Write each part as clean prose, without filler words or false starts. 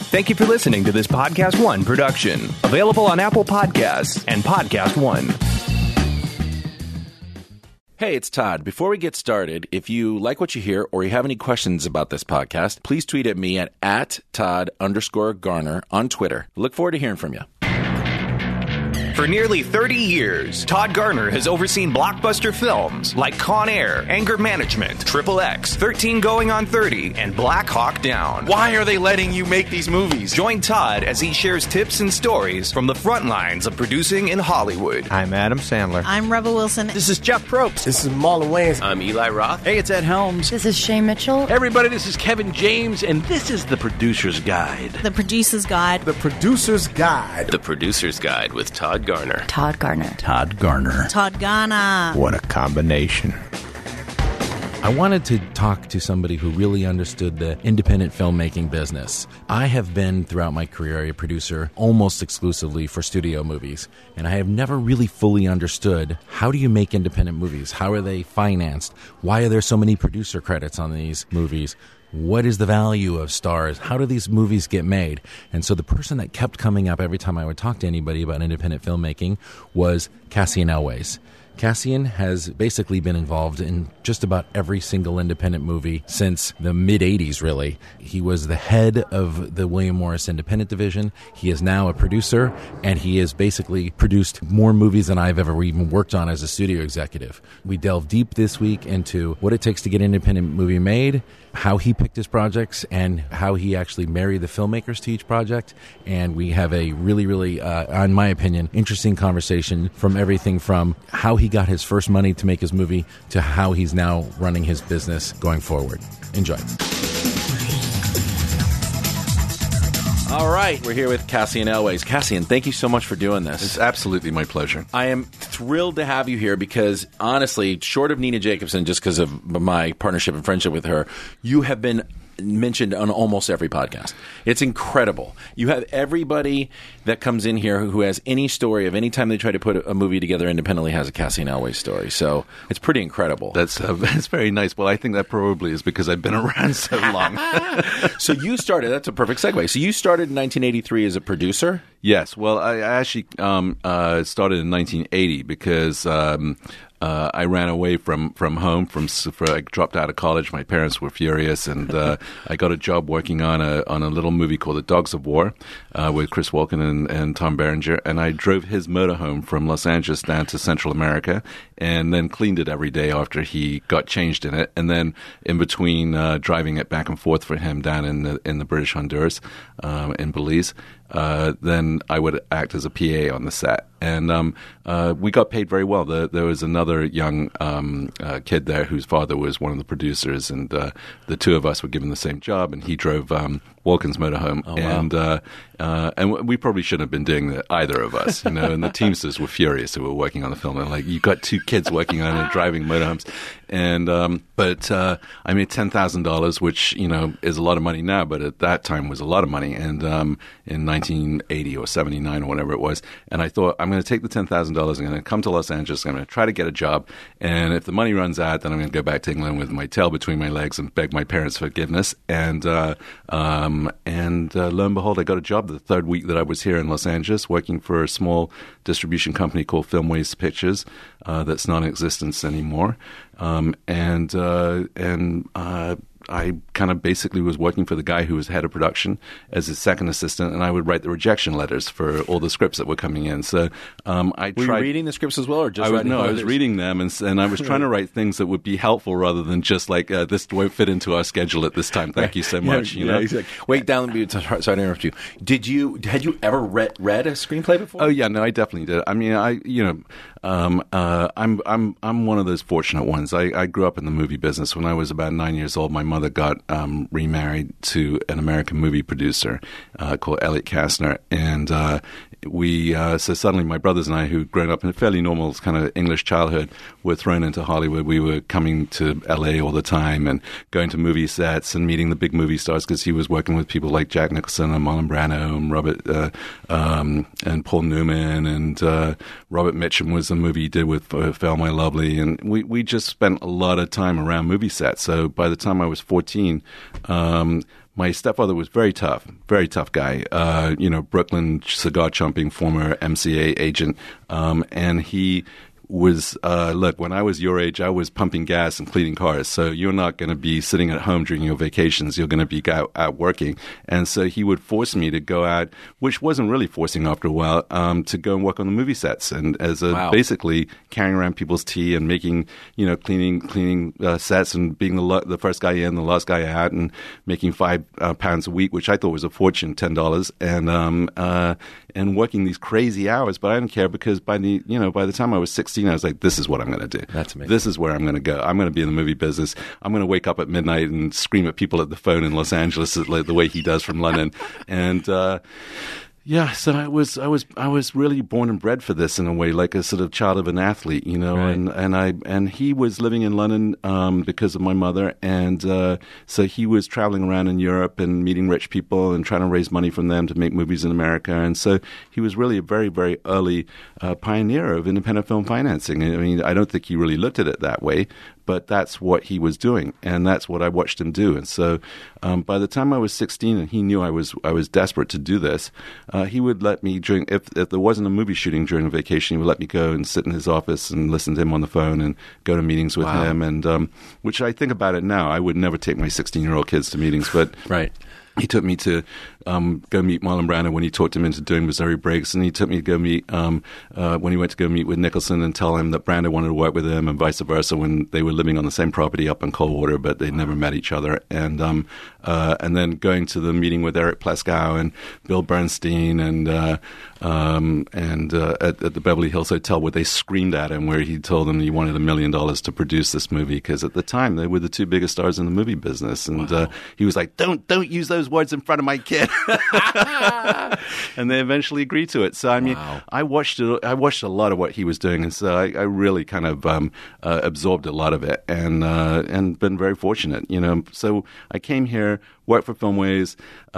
Thank you for listening to this Podcast One production. Available on Apple Podcasts and Podcast One. Hey, it's Todd. Before we get started, if you like what you hear or you have any questions about this podcast, please tweet at me at Todd_Garner on Twitter. Look forward to hearing from you. For nearly 30 years, Todd Garner has overseen blockbuster films like Con Air, Anger Management, Triple X, 13 Going on 30, and Black Hawk Down. Why are they letting you make these movies? Join Todd as he shares tips and stories from the front lines of producing in Hollywood. I'm Adam Sandler. I'm Rebel Wilson. This is Jeff Probst. This is Marlon Wayans. I'm Eli Roth. Hey, it's Ed Helms. This is Shay Mitchell. Hey everybody, this is Kevin James, and this is The Producer's Guide. The Producer's Guide. The Producer's Guide. The Producer's Guide with Todd Garner. Todd Garner. Todd Garner. Todd Garner. What a combination. I wanted to talk to somebody who really understood the independent filmmaking business. I have been, throughout my career, a producer almost exclusively for studio movies, and I have never really fully understood how do you make independent movies? How are they financed? Why are there so many producer credits on these movies? What is the value of stars? How do these movies get made? And so the person that kept coming up every time I would talk to anybody about independent filmmaking was Cassian Elwes. Cassian has basically been involved in just about every single independent movie since the mid-'80s, really. He was the head of the William Morris Independent Division. He is now a producer, and he has basically produced more movies than I've ever even worked on as a studio executive. We delve deep this week into what it takes to get an independent movie made, how he picked his projects, and how he actually married the filmmakers to each project. And we have a really, in my opinion, interesting conversation from everything from how he got his first money to make his movie to how he's now running his business going forward. Enjoy. All right, we're here with Cassian Elwes. Cassian, thank you so much for doing this. It's absolutely my pleasure. I am thrilled to have you here because, honestly, short of Nina Jacobson, just because of my partnership and friendship with her, you have been mentioned on almost every podcast. It's incredible. You have everybody that comes in here who has any story of any time they try to put a movie together independently has a Cassian Elwes story. So it's pretty incredible. That's very nice. Well, I think that probably is because I've been around so long. So you started, that's a perfect segue. So you started in 1983 as a producer? Yes. Well, I actually started in 1980 because I ran away from home. I dropped out of college. My parents were furious, and I got a job working on a little movie called The Dogs of War with Chris Walken and Tom Berenger. And I drove his motorhome from Los Angeles down to Central America, and then cleaned it every day after he got changed in it. And then in between driving it back and forth for him down in the British Honduras, in Belize. Then I would act as a PA on the set. And we got paid very well. There was another young kid there whose father was one of the producers, and the two of us were given the same job, and he drove Walken's motorhome. Oh, wow. And we probably shouldn't have been doing that, either of us, you know, and the Teamsters were furious who were working on the film. They're like, you got two kids working on it, driving motorhomes. And but I made $10,000, which, you know, is a lot of money now, but at that time was a lot of money. And in 1980 or 79 or whatever it was, and I thought, I'm going to take the $10,000, I'm going to come to Los Angeles, I'm going to try to get a job, and if the money runs out, then I'm going to go back to England with my tail between my legs and beg my parents' forgiveness. And lo and behold, I got a job the third week that I was here in Los Angeles, working for a small distribution company called Filmways Pictures that's non-existent anymore. I kind of basically was working for the guy who was head of production as his second assistant, and I would write the rejection letters for all the scripts that were coming in. So I tried. Were you reading the scripts as well, or just writing? No, I was reading them, and I was trying to write things that would be helpful rather than just like this won't fit into our schedule at this time. Thank you so much. Yeah, exactly. Wait, down. Sorry to interrupt you. Had you ever read a screenplay before? Oh yeah, no, I definitely did. I mean, I'm one of those fortunate ones. I grew up in the movie business. When I was about 9 years old, my mother got remarried to an American movie producer called Elliot Kastner, and so suddenly my brothers and I, who'd grown up in a fairly normal kind of English childhood, were thrown into Hollywood. We were coming to LA all the time and going to movie sets and meeting the big movie stars, because he was working with people like Jack Nicholson and Marlon Brando and Robert and Paul Newman, and Robert Mitchum was the movie he did with Fail My Lovely, and we just spent a lot of time around movie sets. So by the time I was 14, my stepfather was very tough guy. Brooklyn cigar chomping former MCA agent, and he was look, when I was your age, I was pumping gas and cleaning cars. So you're not going to be sitting at home during your vacations. You're going to be out working. And so he would force me to go out, which wasn't really forcing after a while, to go and work on the movie sets. And as basically carrying around people's tea and making, cleaning sets and being the first guy in, the last guy out, and making £5 a week, which I thought was a fortune, $10, and working these crazy hours. But I didn't care because by the time I was 16, I was like, this is what I'm going to do. That's amazing. This is where I'm going to go. I'm going to be in the movie business. I'm going to wake up at midnight and scream at people at the phone in Los Angeles the way he does from London. And so I was really born and bred for this in a way, like a sort of child of an athlete, Right. And he was living in London because of my mother, and so he was traveling around in Europe and meeting rich people and trying to raise money from them to make movies in America, and so he was really a very, very early pioneer of independent film financing. I mean, I don't think he really looked at it that way, but that's what he was doing, and that's what I watched him do. And so by the time I was 16 and he knew I was desperate to do this, he would let me, if there wasn't a movie shooting during a vacation, he would let me go and sit in his office and listen to him on the phone and go to meetings with him. And which I think about it now, I would never take my 16-year-old kids to meetings, but Right. He took me to go meet Marlon Brando when he talked him into doing Missouri Breaks, and he took me to go meet when he went to go meet with Nicholson and tell him that Brando wanted to work with him, and vice versa when they were living on the same property up in Coldwater, but they'd never met each other. And then going to the meeting with Eric Pleskow and Bill Bernstein and at the Beverly Hills Hotel, where they screamed at him, where he told them he wanted $1 million to produce this movie because at the time they were the two biggest stars in the movie business, and he was like, "Don't use those words in front of my kid." And they eventually agreed to it. So I mean, I watched a lot of what he was doing, and so I really kind of absorbed a lot of it, and been very fortunate, So I came here, worked for Filmways,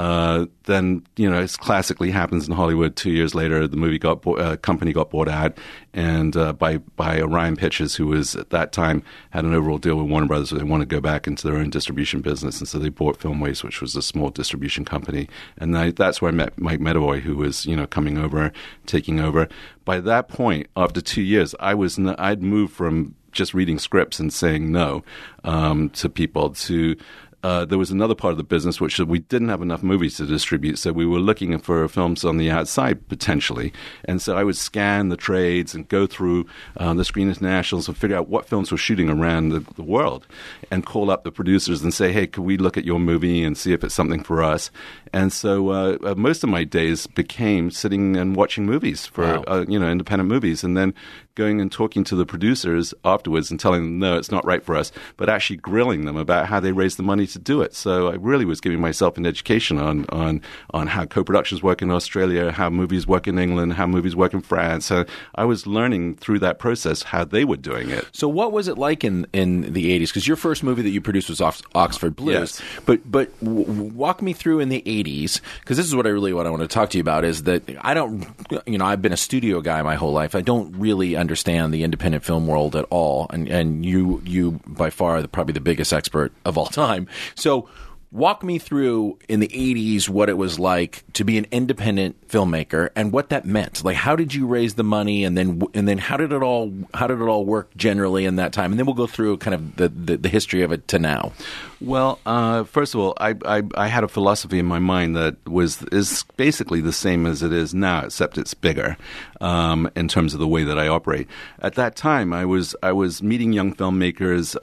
then as classically happens in Hollywood, 2 years later the movie company got bought out, and by Orion Pictures, who was at that time had an overall deal with Warner Brothers, so they wanted to go back into their own distribution business, and so they bought Filmways, which was a small distribution company, and that's where I met Mike Medavoy, who was coming over, taking over. By that point, after 2 years, I'd moved from just reading scripts and saying no to people to there was another part of the business which we didn't have enough movies to distribute, so we were looking for films on the outside potentially. And so I would scan the trades and go through the Screen Internationals and figure out what films were shooting around the world, and call up the producers and say, "Hey, could we look at your movie and see if it's something for us?" And so most of my days became sitting and watching movies for independent movies, and then going and talking to the producers afterwards and telling them, "No, it's not right for us," but actually grilling them about how they raised the money to do it. So I really was giving myself an education on how co-productions work in Australia, how movies work in England, how movies work in France. So I was learning through that process how they were doing it. So what was it like in the 80s? Because your first movie that you produced was Oxford Blues. Yes. But walk me through in the 80s, because this is what I want to talk to you about, is that I don't, I've been a studio guy my whole life. I don't really understand the independent film world at all. And you by far, probably the biggest expert of all time. So walk me through in the 80s what it was like to be an independent filmmaker and what that meant. Like, how did you raise the money, and then how did it all work generally in that time? And then we'll go through kind of the history of it to now. Well, first of all, I had a philosophy in my mind that is basically the same as it is now, except it's bigger in terms of the way that I operate. At that time, I was meeting young filmmakers.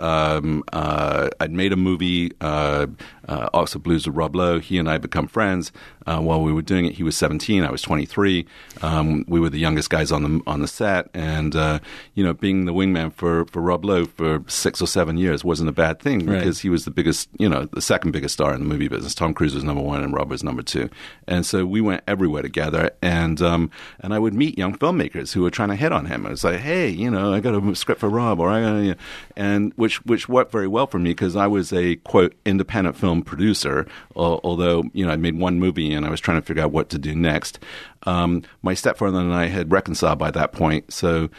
I'd made a movie, Oxford Blues with Rob Lowe. He and I had become friends. While we were doing it, he was 17, I was 23. We were the youngest guys on the set, and being the wingman for Rob Lowe for 6 or 7 years wasn't a bad thing, because he was the biggest, the second biggest star in the movie business. Tom Cruise was number one and Rob was number two, and so we went everywhere together. And I would meet young filmmakers who were trying to hit on him. I was like, "Hey, I got a script for Rob," and which worked very well for me because I was a quote independent film film producer, although, I made one movie and I was trying to figure out what to do next. My stepfather and I had reconciled by that point, so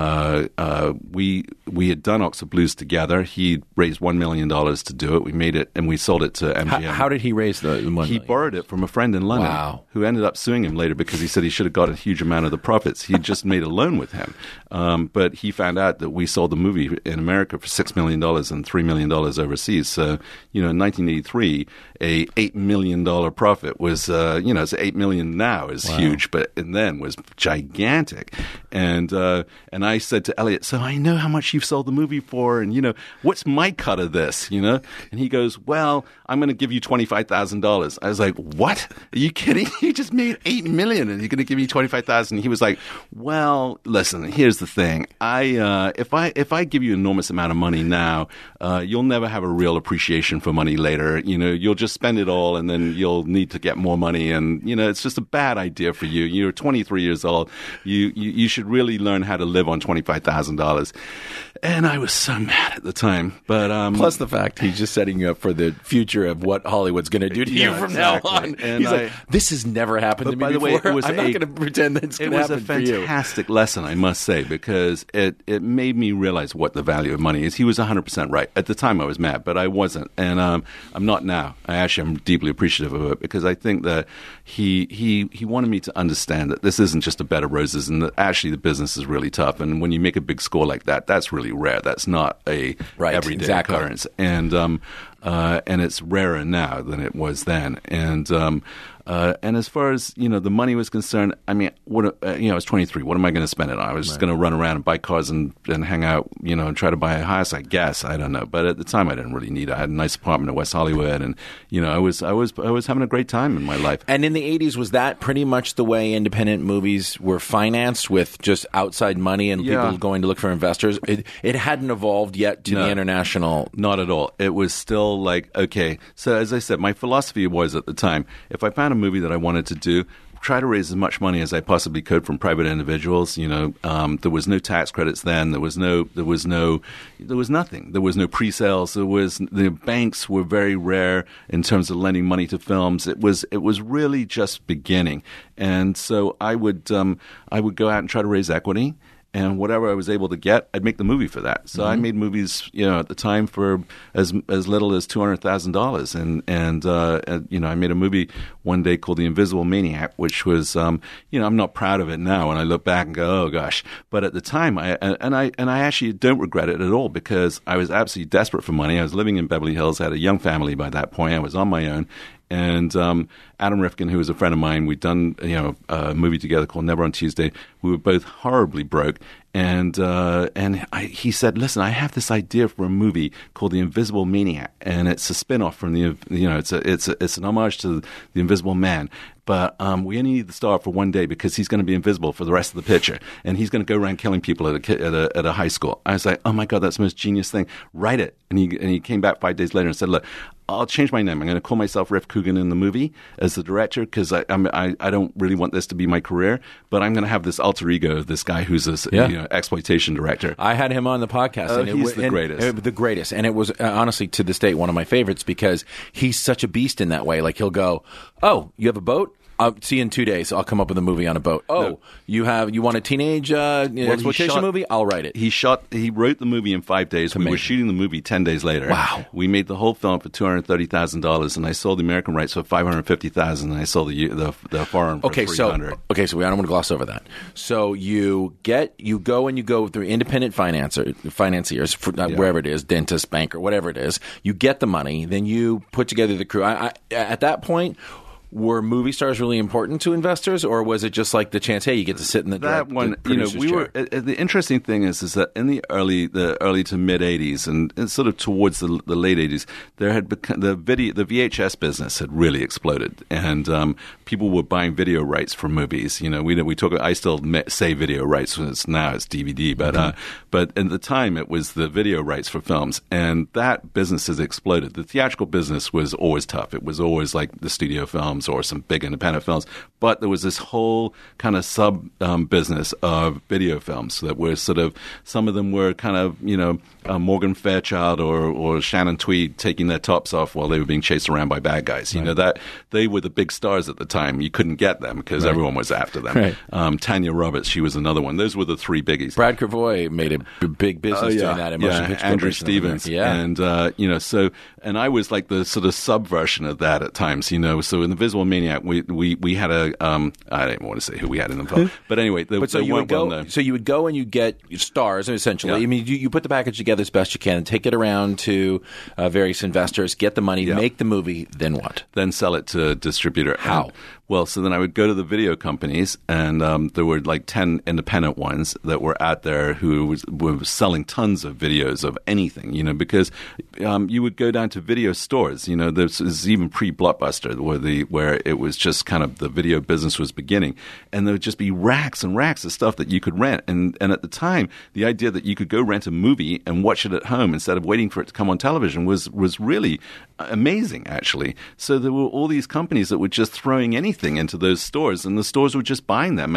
we had done Oxford Blues together. He raised $1 million to do it. We made it, and we sold it to MGM. How did he raise the $1 million? He borrowed it from a friend in London, Wow. who ended up suing him later because he said he should have got a huge amount of the profits. He just made a loan with him, but he found out that we sold the movie in America for $6 million and $3 million overseas. So, in 1983, a $8 million profit was, it's $8 million now is huge, but then was gigantic. And I said to Elliot, so I know how much you've sold the movie for, and, what's my cut of this, And he goes, well, I'm going to give you $25,000. I was like, what? Are you kidding? You just made $8 million and you're going to give me $25,000? He was like, well, listen, here's the thing. If I give you an enormous amount of money now, you'll never have a real appreciation for money later. You'll just spend it all and then you'll need to get more money. And, it's just a bad idea for you. You're 23 years old. You should really learn how to live on $25,000. And I was so mad at the time. But plus the fact he's just setting you up for the future of what Hollywood's going to do to you from now on. And he's like, this has never happened to me by the before. way, it was I'm not going to pretend that it's going to happen for you. It was a fantastic lesson, I must say, because it made me realize what the value of money is. He was 100% right. At the time, I was mad, but I wasn't. And I'm not now. I'm deeply appreciative of it because I think that he wanted me to understand that this isn't just a bed of roses and that actually the business is really tough. And when you make a big score like that, that's really rare. That's not a everyday occurrence. And it's rarer now than it was then. And as far as the money was concerned, I mean, I was 23. What am I going to spend it on? I was just going to run around and buy cars and hang out, and try to buy a house. I guess I don't know. But at the time, I didn't really need it. I had a nice apartment in West Hollywood, and I was having a great time in my life. And in the 80s, was that pretty much the way independent movies were financed, with just outside money and people going to look for investors? It hadn't evolved yet to the international. Not at all. It was still like, okay. So as I said, my philosophy was at the time, if I found a movie that I wanted to do, try to raise as much money as I possibly could from private individuals. There was no tax credits then. There was nothing. There was no pre-sales. The banks were very rare in terms of lending money to films. It was really just beginning. And so I would go out and try to raise equity. And whatever I was able to get, I'd make the movie for that. So I made movies, at the time for as little as $200,000. And I made a movie one day called The Invisible Maniac, which was, I'm not proud of it now when I look back and go, oh gosh. But at the time, I actually don't regret it at all because I was absolutely desperate for money. I was living in Beverly Hills, I had a young family by that point. I was on my own. And Adam Rifkin, who was a friend of mine, we'd done a movie together called Never on Tuesday. We were both horribly broke, and he said, "Listen, I have this idea for a movie called The Invisible Maniac, and it's a spin-off from it's an homage to The Invisible Man." But we only need the star for one day because he's going to be invisible for the rest of the picture, and he's going to go around killing people at a high school. I was like, oh my God, that's the most genius thing. Write it. And he came back 5 days later and said, look, I'll change my name. I'm going to call myself Riff Coogan in the movie as the director because I don't really want this to be my career, but I'm going to have this alter ego of this guy who's this exploitation director. I had him on the podcast. And he's the greatest. The greatest. And it was honestly to this day one of my favorites because he's such a beast in that way. Like he'll go, oh, you have a boat? I'll see you in 2 days. I'll come up with a movie on a boat. Oh, no. You want a teenage exploitation movie? I'll write it. He wrote the movie in 5 days. We were shooting the movie 10 days later. Wow. We made the whole film for $230,000, and I sold the American rights for $550,000, and I sold the foreign for $300,000. Okay, so I don't want to gloss over that. So you go through independent financiers, wherever it is, dentist, banker, whatever it is. You get the money, then you put together the crew. At that point, were movie stars really important to investors, or was it just like the chance? Hey, you get to sit in the producer's chair? The interesting thing is that in the early to mid '80s and sort of towards the late '80s, there had become the VHS business had really exploded, and people were buying video rights for movies. You know, we talk. I still say video rights when now it's DVD, but at the time it was the video rights for films, and that business has exploded. The theatrical business was always tough. It was always like the studio films or some big independent films, but there was this whole kind of sub business of video films that were sort of, some of them were kind of, you know, Morgan Fairchild or Shannon Tweed taking their tops off while they were being chased around by bad guys. You know, that they were the big stars at the time. You couldn't get them because everyone was after them. Tanya Roberts, she was another one. Those were the three biggies. Brad Cravoy made a big business doing that in motion picture. Andrew Stevens. And, you know, so, and I was like the sort of subversion of that at times, you know. So in The Visible Maniac, we had I don't even want to say who we had in the film. But anyway, so you would go and you get stars, essentially. I mean, you put the package together as best you can and take it around to various investors, get the money, make the movie, then what? Then sell it to a distributor. How? Well, so then I would go to the video companies, and there were like 10 independent ones that were out there who were selling tons of videos of anything, you know, because you would go down to video stores. You know, this is even pre-Blockbuster, where it was just kind of the video business was beginning, and there would just be racks and racks of stuff that you could rent. And at the time, the idea that you could go rent a movie and watch it at home instead of waiting for it to come on television was really amazing, actually. So there were all these companies that were just throwing anything into those stores, and the stores were just buying them,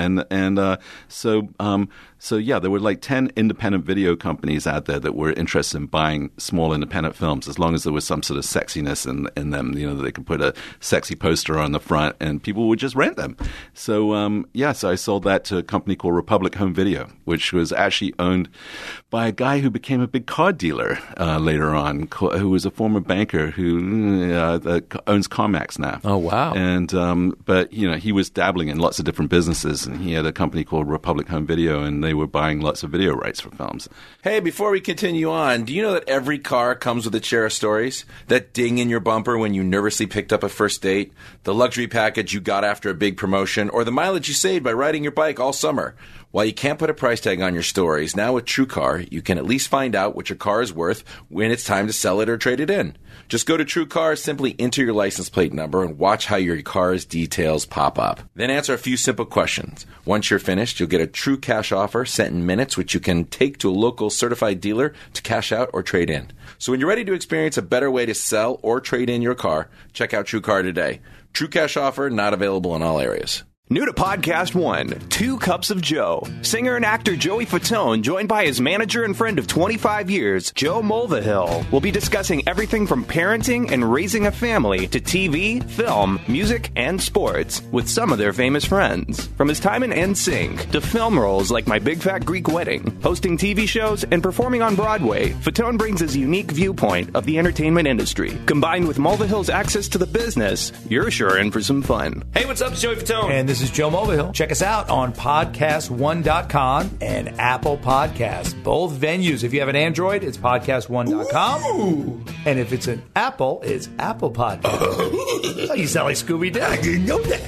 so yeah, there were like 10 independent video companies out there that were interested in buying small independent films, as long as there was some sort of sexiness in them, you know, that they could put a sexy poster on the front and people would just rent them. So so I sold that to a company called Republic Home Video, which was actually owned by a guy who became a big car dealer later on, who was a former banker who owns CarMax now. Oh, wow. And but you know, he was dabbling in lots of different businesses, and he had a company called Republic Home Video, and they were buying lots of video rights for films. Hey, before we continue on, do you know that every car comes with a chair of stories? That ding in your bumper when you nervously picked up a first date, the luxury package you got after a big promotion, or the mileage you saved by riding your bike all summer. While you can't put a price tag on your stories, now with TrueCar, you can at least find out what your car is worth when it's time to sell it or trade it in. Just go to TrueCar, simply enter your license plate number, and watch how your car's details pop up. Then answer a few simple questions. Once you're finished, you'll get a true cash offer sent in minutes, which you can take to a local certified dealer to cash out or trade in. So when you're ready to experience a better way to sell or trade in your car, check out TrueCar today. True cash offer, not available in all areas. New to Podcast One, 2 Cups of Joe. Singer and actor Joey Fatone, joined by his manager and friend of 25 years, Joe Mulvihill, will be discussing everything from parenting and raising a family to TV, film, music, and sports with some of their famous friends. From his time in NSYNC to film roles like My Big Fat Greek Wedding, hosting TV shows, and performing on Broadway, Fatone brings his unique viewpoint of the entertainment industry. Combined with Mulvihill's access to the business, you're sure in for some fun. Hey, what's up? It's Joey Fatone. And this is Joe Mulvihill. Check us out on podcast1.com and Apple Podcasts. Both venues. If you have an Android, it's podcast1.com. Ooh. And if it's an Apple, it's Apple Podcasts. Oh, you sound like Scooby-Doo. I didn't know that.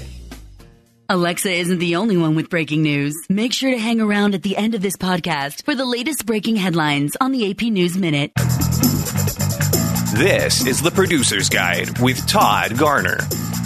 Alexa isn't the only one with breaking news. Make sure to hang around at the end of this podcast for the latest breaking headlines on the AP News Minute. This is the Producer's Guide with Todd Garner.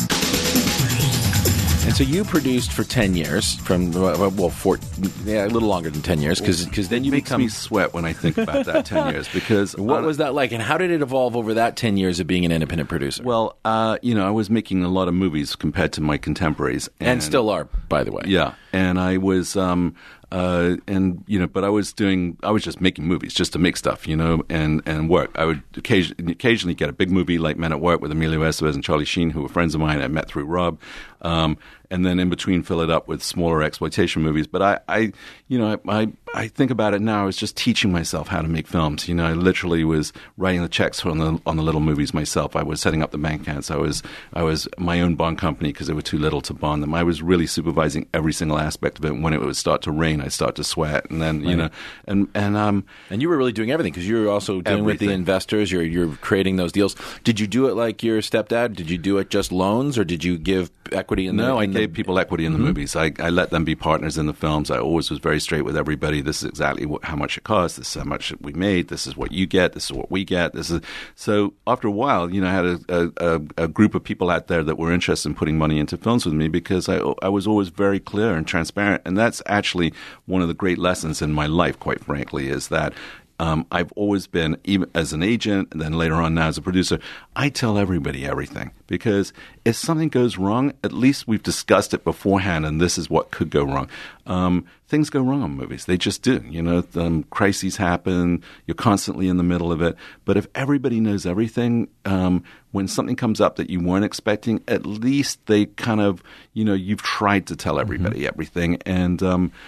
And so you produced for 10 years, a little longer than 10 years, because then you makes me sweat when I think about that 10 years. Because what was that like, and how did it evolve over that 10 years of being an independent producer? Well, I was making a lot of movies compared to my contemporaries, and still are, by the way. Yeah, and I was. But I was just making movies just to make stuff, and work. I would occasionally get a big movie like Men at Work with Emilio Estevez and Charlie Sheen, who were friends of mine I met through Rob. And then in between fill it up with smaller exploitation movies. But I think about it now. I was just teaching myself how to make films. I literally was writing the checks on the little movies myself. I was setting up the bank accounts. I was my own bond company because they were too little to bond them. I was really supervising every single aspect of it. And when it would start to rain, I'd start to sweat. And then and you were really doing everything because you were also doing with the investors. You're creating those deals. Did you do it like your stepdad? Did you do it just loans, or did you give equity in the gave people equity in the movies. I let them be partners in the films. I always was very straight with everybody. This is exactly how much it costs. This is how much we made. This is what you get. This is what we get. So after a while, I had a group of people out there that were interested in putting money into films with me because I was always very clear and transparent. And that's actually one of the great lessons in my life, quite frankly, is that I've always been, even as an agent and then later on now as a producer, I tell everybody everything because if something goes wrong, at least we've discussed it beforehand and this is what could go wrong. Things go wrong on movies. They just do. Crises happen. You're constantly in the middle of it. But if everybody knows everything, when something comes up that you weren't expecting, at least they kind of, you've tried to tell everybody everything. And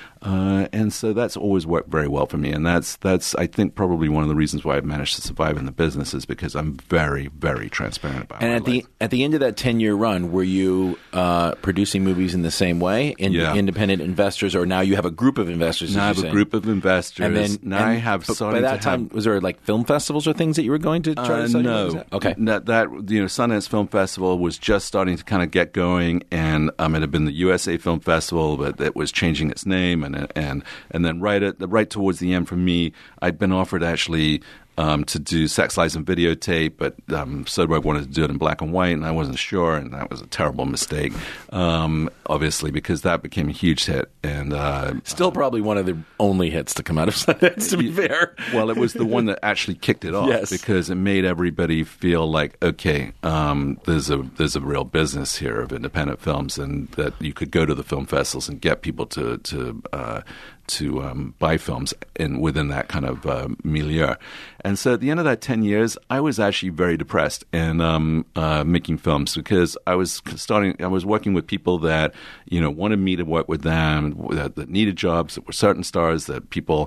so that's always worked very well for me. And that's I think, probably one of the reasons why I've managed to survive in the business is because I'm very, very transparent about it. And at the end of that 10-year run, were you producing movies in the same way? Independent investors, or now you have a group of investors? Now I have a group of investors. By that time, was there like film festivals or things that you were going to try to sell? No. Okay. That Sundance Film Festival was just starting to kind of get going, and it had been the USA Film Festival, but it was changing its name, and then right towards the end for me, I'd been offered actually to do Sex, Lies, and Videotape, but Soderbergh wanted to do it in black and white, and I wasn't sure, and that was a terrible mistake, obviously, because that became a huge hit. And still probably one of the only hits to come out of Sundance, to be fair. Well, it was the one that actually kicked it off, because it made everybody feel like, okay, there's a real business here of independent films, and that you could go to the film festivals and get people to buy films within that kind of milieu. And so at the end of that 10 years, I was actually very depressed and making films because I was working with people that, wanted me to work with them, that needed jobs, that were certain stars that people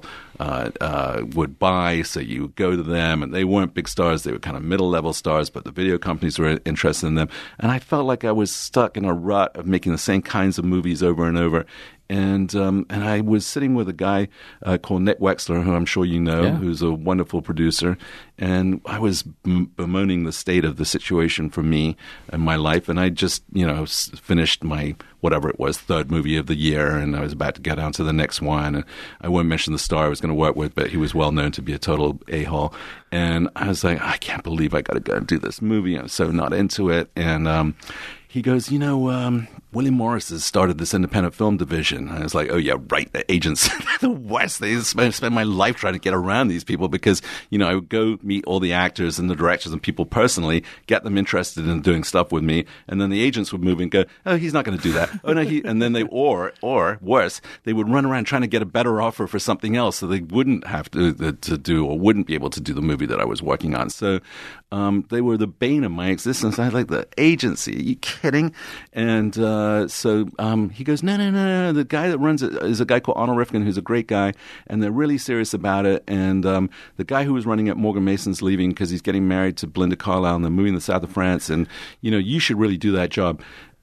would buy, so you would go to them, and they weren't big stars, they were kind of middle-level stars, but the video companies were interested in them. And I felt like I was stuck in a rut of making the same kinds of movies over and over. And I was sitting with a guy called Nick Wexler, who I'm sure you know, who's a wonderful producer. And I was bemoaning the state of the situation for me and my life. And I just, finished my, whatever it was, third movie of the year. And I was about to get on to the next one. And I won't mention the star I was going to work with, but he was well known to be a total a-hole. And I was like, I can't believe I got to go and do this movie. I'm so not into it. And he goes, William Morris has started this independent film division. And I was like, oh, yeah, right. The agents in the West, they spend my life trying to get around these people because, I would go meet all the actors and the directors and people personally, get them interested in doing stuff with me. And then the agents would move and go, oh, he's not going to do that. Oh, no, and then they, or worse, they would run around trying to get a better offer for something else so they wouldn't have to do or wouldn't be able to do the movie that I was working on. So they were the bane of my existence. I was like, the agency, are you kidding? And so he goes, no. The guy that runs it is a guy called Arnold Rifkin, who's a great guy, and they're really serious about it. And the guy who was running it, Morgan Mason's leaving because he's getting married to Belinda Carlisle, and they're moving to the south of France. And, you should really do that job.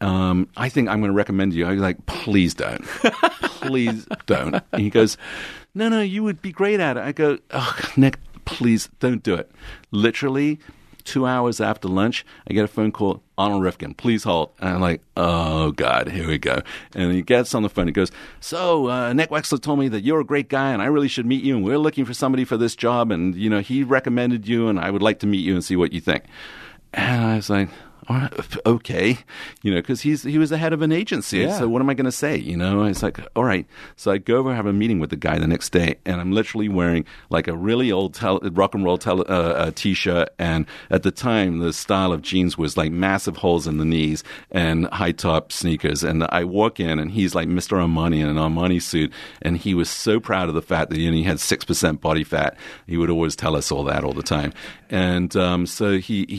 I think I'm going to recommend you. I was like, please don't. Please don't. And he goes, no, you would be great at it. I go, oh, Nick, please don't do it. Literally 2 hours after lunch, I get a phone call, Arnold Rifkin, please hold. And I'm like, oh, God, here we go. And he gets on the phone. He goes, so Nick Wexler told me that you're a great guy and I really should meet you, and we're looking for somebody for this job, and, he recommended you, and I would like to meet you and see what you think. And I was like, all right, okay, because he was the head of an agency. Yeah. So what am I going to say? It's like, all right. So I go over and have a meeting with the guy the next day, and I'm literally wearing like a really old rock and roll T-shirt. And at the time, the style of jeans was like massive holes in the knees and high top sneakers. And I walk in, and he's like Mr. Armani in an Armani suit, and he was so proud of the fact that he had 6% body fat. He would always tell us all that all the time. And so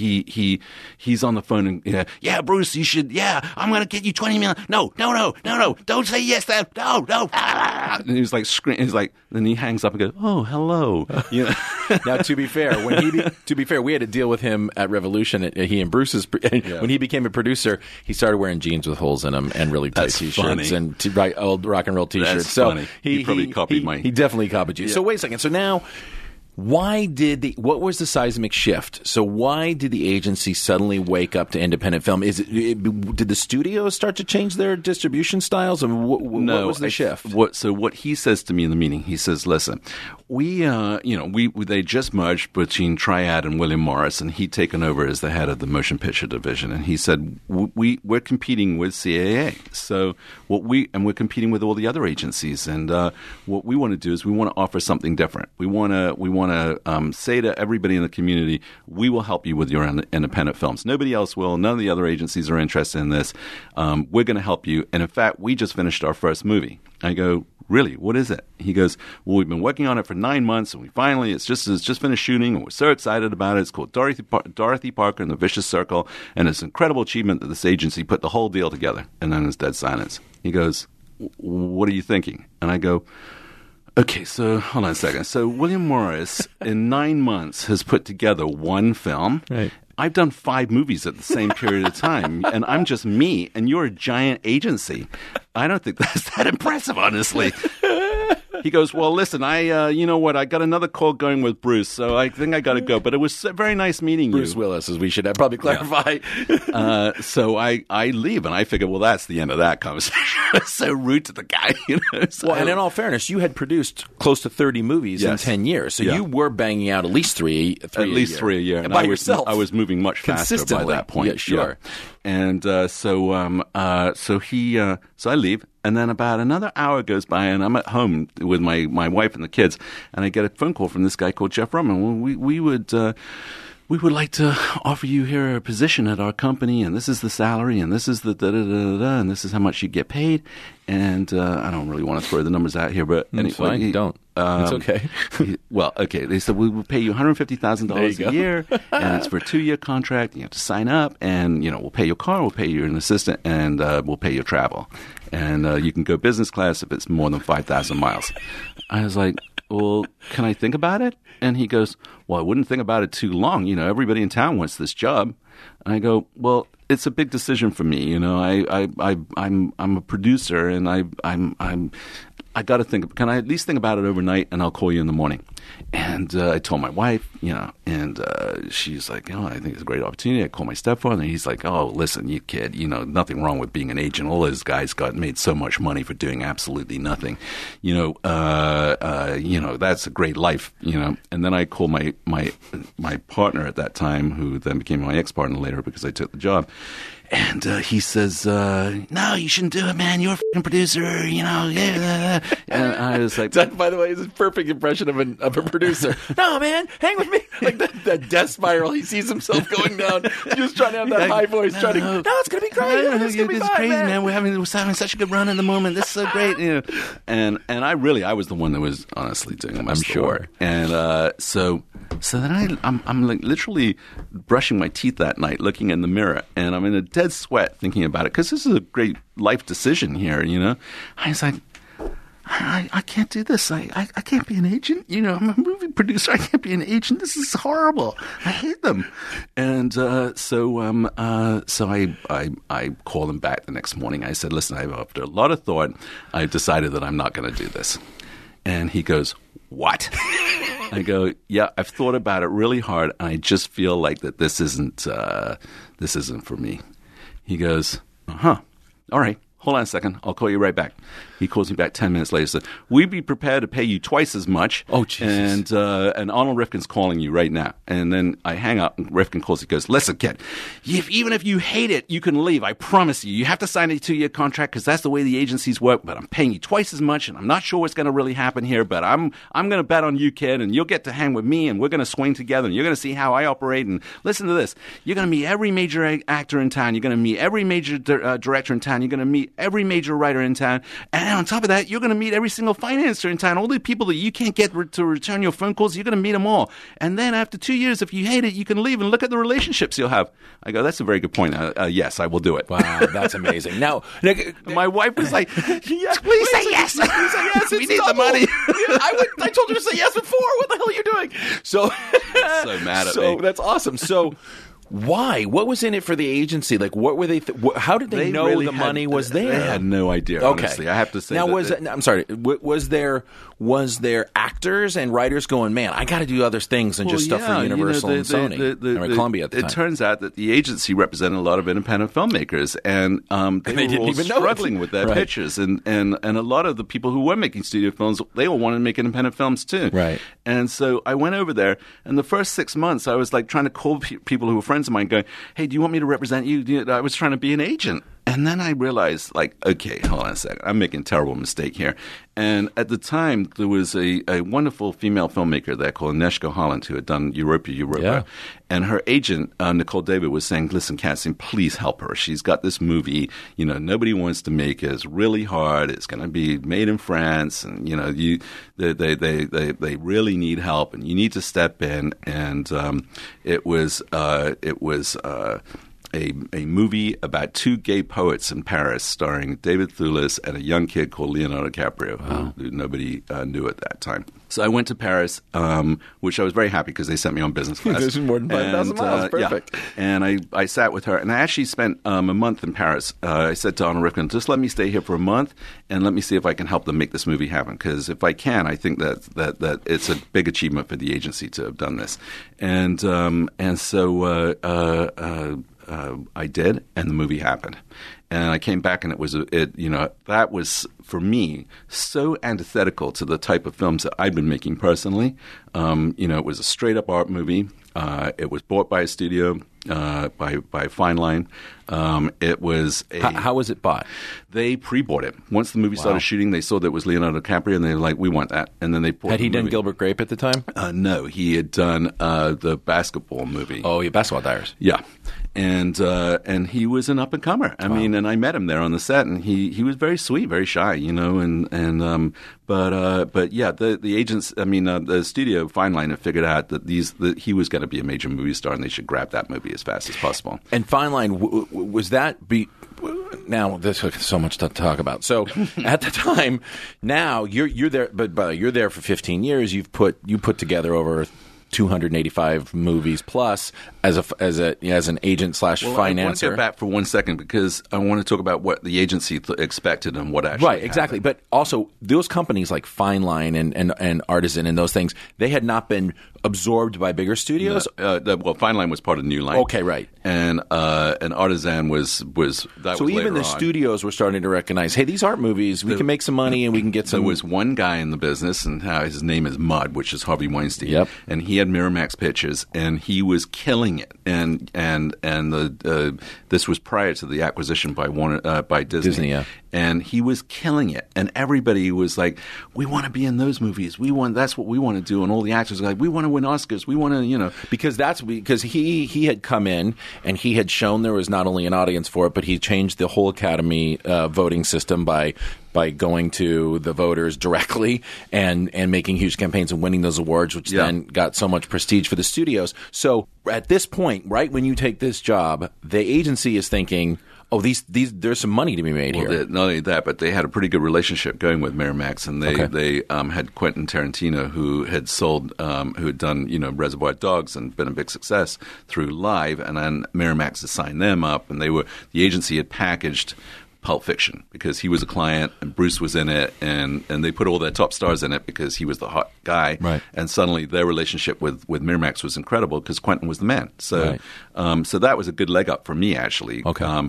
he's on the phone. And, yeah, Bruce, you should, I'm going to get you $20 million. No, don't say yes, Dad. No. And he was like screaming. Then he hangs up and goes, oh, hello. Now, to be fair, we had to deal with him at Revolution. He and Bruce's, when he became a producer, he started wearing jeans with holes in them and really tight T-shirts and old rock and roll T-shirts. That's funny. He probably copied mine. He definitely copied you. Yeah. So wait a second. So now, What was the seismic shift? So why did the agency suddenly wake up to independent film? Did the studios start to change their distribution styles? I mean, what was the shift? So what he says to me in the meeting, he says, "Listen, they just merged between Triad and William Morris, and he'd taken over as the head of the motion picture division. And he said, we're competing with CAA. So we're competing with all the other agencies. And what we want to do is we want to offer something different. We want to say to everybody in the community, we will help you with your independent films. Nobody else will. None of the other agencies are interested in this. We're going to help you. And in fact, we just finished our first movie." I go, "Really? What is it?" He goes, "Well, we've been working on it for 9 months, and it's just finished shooting, and we're so excited about it. It's called Dorothy Parker and the Vicious Circle, and it's an incredible achievement that this agency put the whole deal together." And then there's dead silence. He goes, "What are you thinking?" And I go, "Okay, so hold on a second. So William Morris, in 9 months, has put together one film. Right. I've done 5 movies at the same period of time, and I'm just me, and you're a giant agency. I don't think that's that impressive, honestly." He goes, "Well, listen, you know what? I got another call going with Bruce, so I think I got to go. But it was very nice meeting you." Bruce Willis, as we should probably clarify. So I leave, and I figure, well, that's the end of that conversation. I was so rude to the guy. So and in all fairness, you had produced close to 30 movies in 10 years, so you were banging out at least three a year. And by yourself. I was moving much faster by that point. Yeah, sure. Yeah. And so I leave, and then about another hour goes by, and I'm at home with my wife and the kids, and I get a phone call from this guy called Jeff Roman. "Well, we would like to offer you here a position at our company, and this is the salary, and this is the da-da-da-da-da, and this is how much you get paid." And I don't really want to throw the numbers out here, but anyway, fine. Don't. It's okay. Well, okay. They said, "We will pay you $150,000 a year, and it's for a 2-year contract. You have to sign up, and we'll pay your car, we'll pay you an assistant, and we'll pay your travel, and you can go business class if it's more than 5,000 miles." I was like, "Well, can I think about it?" And he goes, "Well, I wouldn't think about it too long. Everybody in town wants this job." And I go, "Well, it's a big decision for me. I'm a producer, and I got to think. Can I at least think about it overnight, and I'll call you in the morning?" And I told my wife, and she's like, "I think it's a great opportunity." I call my stepfather, and he's like, "Oh, listen, you kid, nothing wrong with being an agent. All those guys made so much money for doing absolutely nothing. That's a great life, And then I call my partner at that time, who then became my ex-partner later because I took the job. And he says, "No, you shouldn't do it, man. You're a f***ing producer, Yeah. And I was like, that, by the way, is a perfect impression of a producer. "No, man, hang with me." Like that death spiral, he sees himself going down, just trying to have that high voice, trying to, "No, it's going to be great. It's going to be fine, crazy, man. We're having such a good run at the moment. This is so great." And I was the one that was honestly doing most of the work. And so then I'm like literally brushing my teeth that night, looking in the mirror, and I'm in a dead sweat thinking about it, because this is a great life decision here, I was like, I can't do this. I can't be an agent. I'm a movie producer. I can't be an agent. This is horrible. I hate them. And so I called him back the next morning. I said, "Listen, after a lot of thought, I've decided that I'm not going to do this." And he goes, "What?" I go, "Yeah, I've thought about it really hard, and I just feel like that this isn't for me." He goes, "All right. Hold on a second. I'll call you right back." He calls me back 10 minutes later. Said, "We'd be prepared to pay you twice as much." Oh, Jesus. And Arnold Rifkin's calling you right now. And then I hang up, and Rifkin calls. He goes, "Listen, kid, even if you hate it, you can leave. I promise you. You have to sign a 2-year contract because that's the way the agencies work. But I'm paying you twice as much, and I'm not sure what's going to really happen here. But I'm going to bet on you, kid, and you'll get to hang with me, and we're going to swing together, and you're going to see how I operate. And listen to this. You're going to meet every major actor in town. You're going to meet every major director in town. You're going to meet every major writer in town. And on top of that, you're going to meet every single financer in town. All the people that you can't get to return your phone calls, you're going to meet them all. And then after 2 years, if you hate it, you can leave and look at the relationships you'll have." I go, "That's a very good point. Yes, I will do it." Wow, that's amazing. Now, my wife was like, "Yes, please say yes. Please say yes. We need the money." I told you to say yes before. What the hell are you doing? So mad at me. So that's awesome. So Why? What was in it for the agency? Like, what were they? How did they know really the money was there? They had no idea. Okay. Honestly, I have to say. Now, I'm sorry. Was there actors and writers going, man, I got to do other things than just stuff for Universal and Sony or Columbia at the time? It turns out that the agency represented a lot of independent filmmakers, and they were all struggling with their pitches, and a lot of the people who were making studio films, they all wanted to make independent films too. Right. And so I went over there, and the first 6 months, I was like trying to call people who were friends of mine, going, "Hey, do you want me to represent you?" I was trying to be an agent. And then I realized, like, okay, hold on a second. I'm making a terrible mistake here. And at the time, there was a wonderful female filmmaker there called Agnieszka Holland who had done Europa. Yeah. And her agent, Nicole David, was saying, listen, Cassie, please help her. She's got this movie, nobody wants to make it. It's really hard. It's going to be made in France. And, they really need help. And you need to step in. And it was a movie about two gay poets in Paris starring David Thewlis and a young kid called Leonardo DiCaprio, who nobody knew at that time. So I went to Paris, which I was very happy because they sent me on business class. This is more than 5,000 miles. Perfect. Yeah. And I sat with her, and I actually spent a month in Paris. I said to Anna Rifkin, just let me stay here for a month, and let me see if I can help them make this movie happen. Because if I can, I think that it's a big achievement for the agency to have done this. And so I did, and the movie happened. And I came back, and that was, for me, so antithetical to the type of films that I'd been making personally. It was a straight-up art movie. It was bought by a studio, by Fine Line. It was How was it bought? They pre-bought it. Once the movie started shooting, they saw that it was Leonardo DiCaprio, and they were like, we want that. And then they bought Had he done Gilbert Grape at the time? No, he had done the basketball movie. Oh, yeah, Basketball Diaries. Yeah. And he was an up-and-comer. I mean, and I met him there on the set, and he was very sweet, very shy, but yeah, the agents, the studio Fine Line had figured out that he was going to be a major movie star, and they should grab that movie as fast as possible. And Fine Line, was that now there's so much to talk about. So at the time, now you're there, but you're there for 15 years. You put together over 285 movies plus as an agent / financer. I want to go back for 1 second because I want to talk about what the agency expected and what actually happened. Exactly. But also those companies like Fine Line and Artisan and those things, they had not been absorbed by bigger studios. Well, Fine Line was part of New Line. Okay, right. And Artisan was that. So was even the studios were starting to recognize, hey, these art movies, we can make some money and we can get some. There was one guy in the business, and his name is Mudd, which is Harvey Weinstein. Yep. And he had Miramax Pictures, and he was killing it. And this was prior to the acquisition by Disney. Yeah. And he was killing it, and everybody was like, "We want to be in those movies. That's what we want to do." And all the actors were like, "We want to win Oscars. We want to, because he had come in and he had shown there was not only an audience for it, but he changed the whole Academy voting system by going to the voters directly and making huge campaigns and winning those awards, which then got so much prestige for the studios. So at this point, right when you take this job, the agency is thinking, oh, there's some money to be made here. Not only that, but they had a pretty good relationship going with Miramax, and they had Quentin Tarantino, who had who had done Reservoir Dogs and been a big success through Live, and then Miramax had signed them up, and the agency had packaged Pulp Fiction because he was a client and Bruce was in it, and they put all their top stars in it because he was the hot guy. Right. And suddenly their relationship with Miramax was incredible because Quentin was the man. So so that was a good leg up for me, actually. Okay.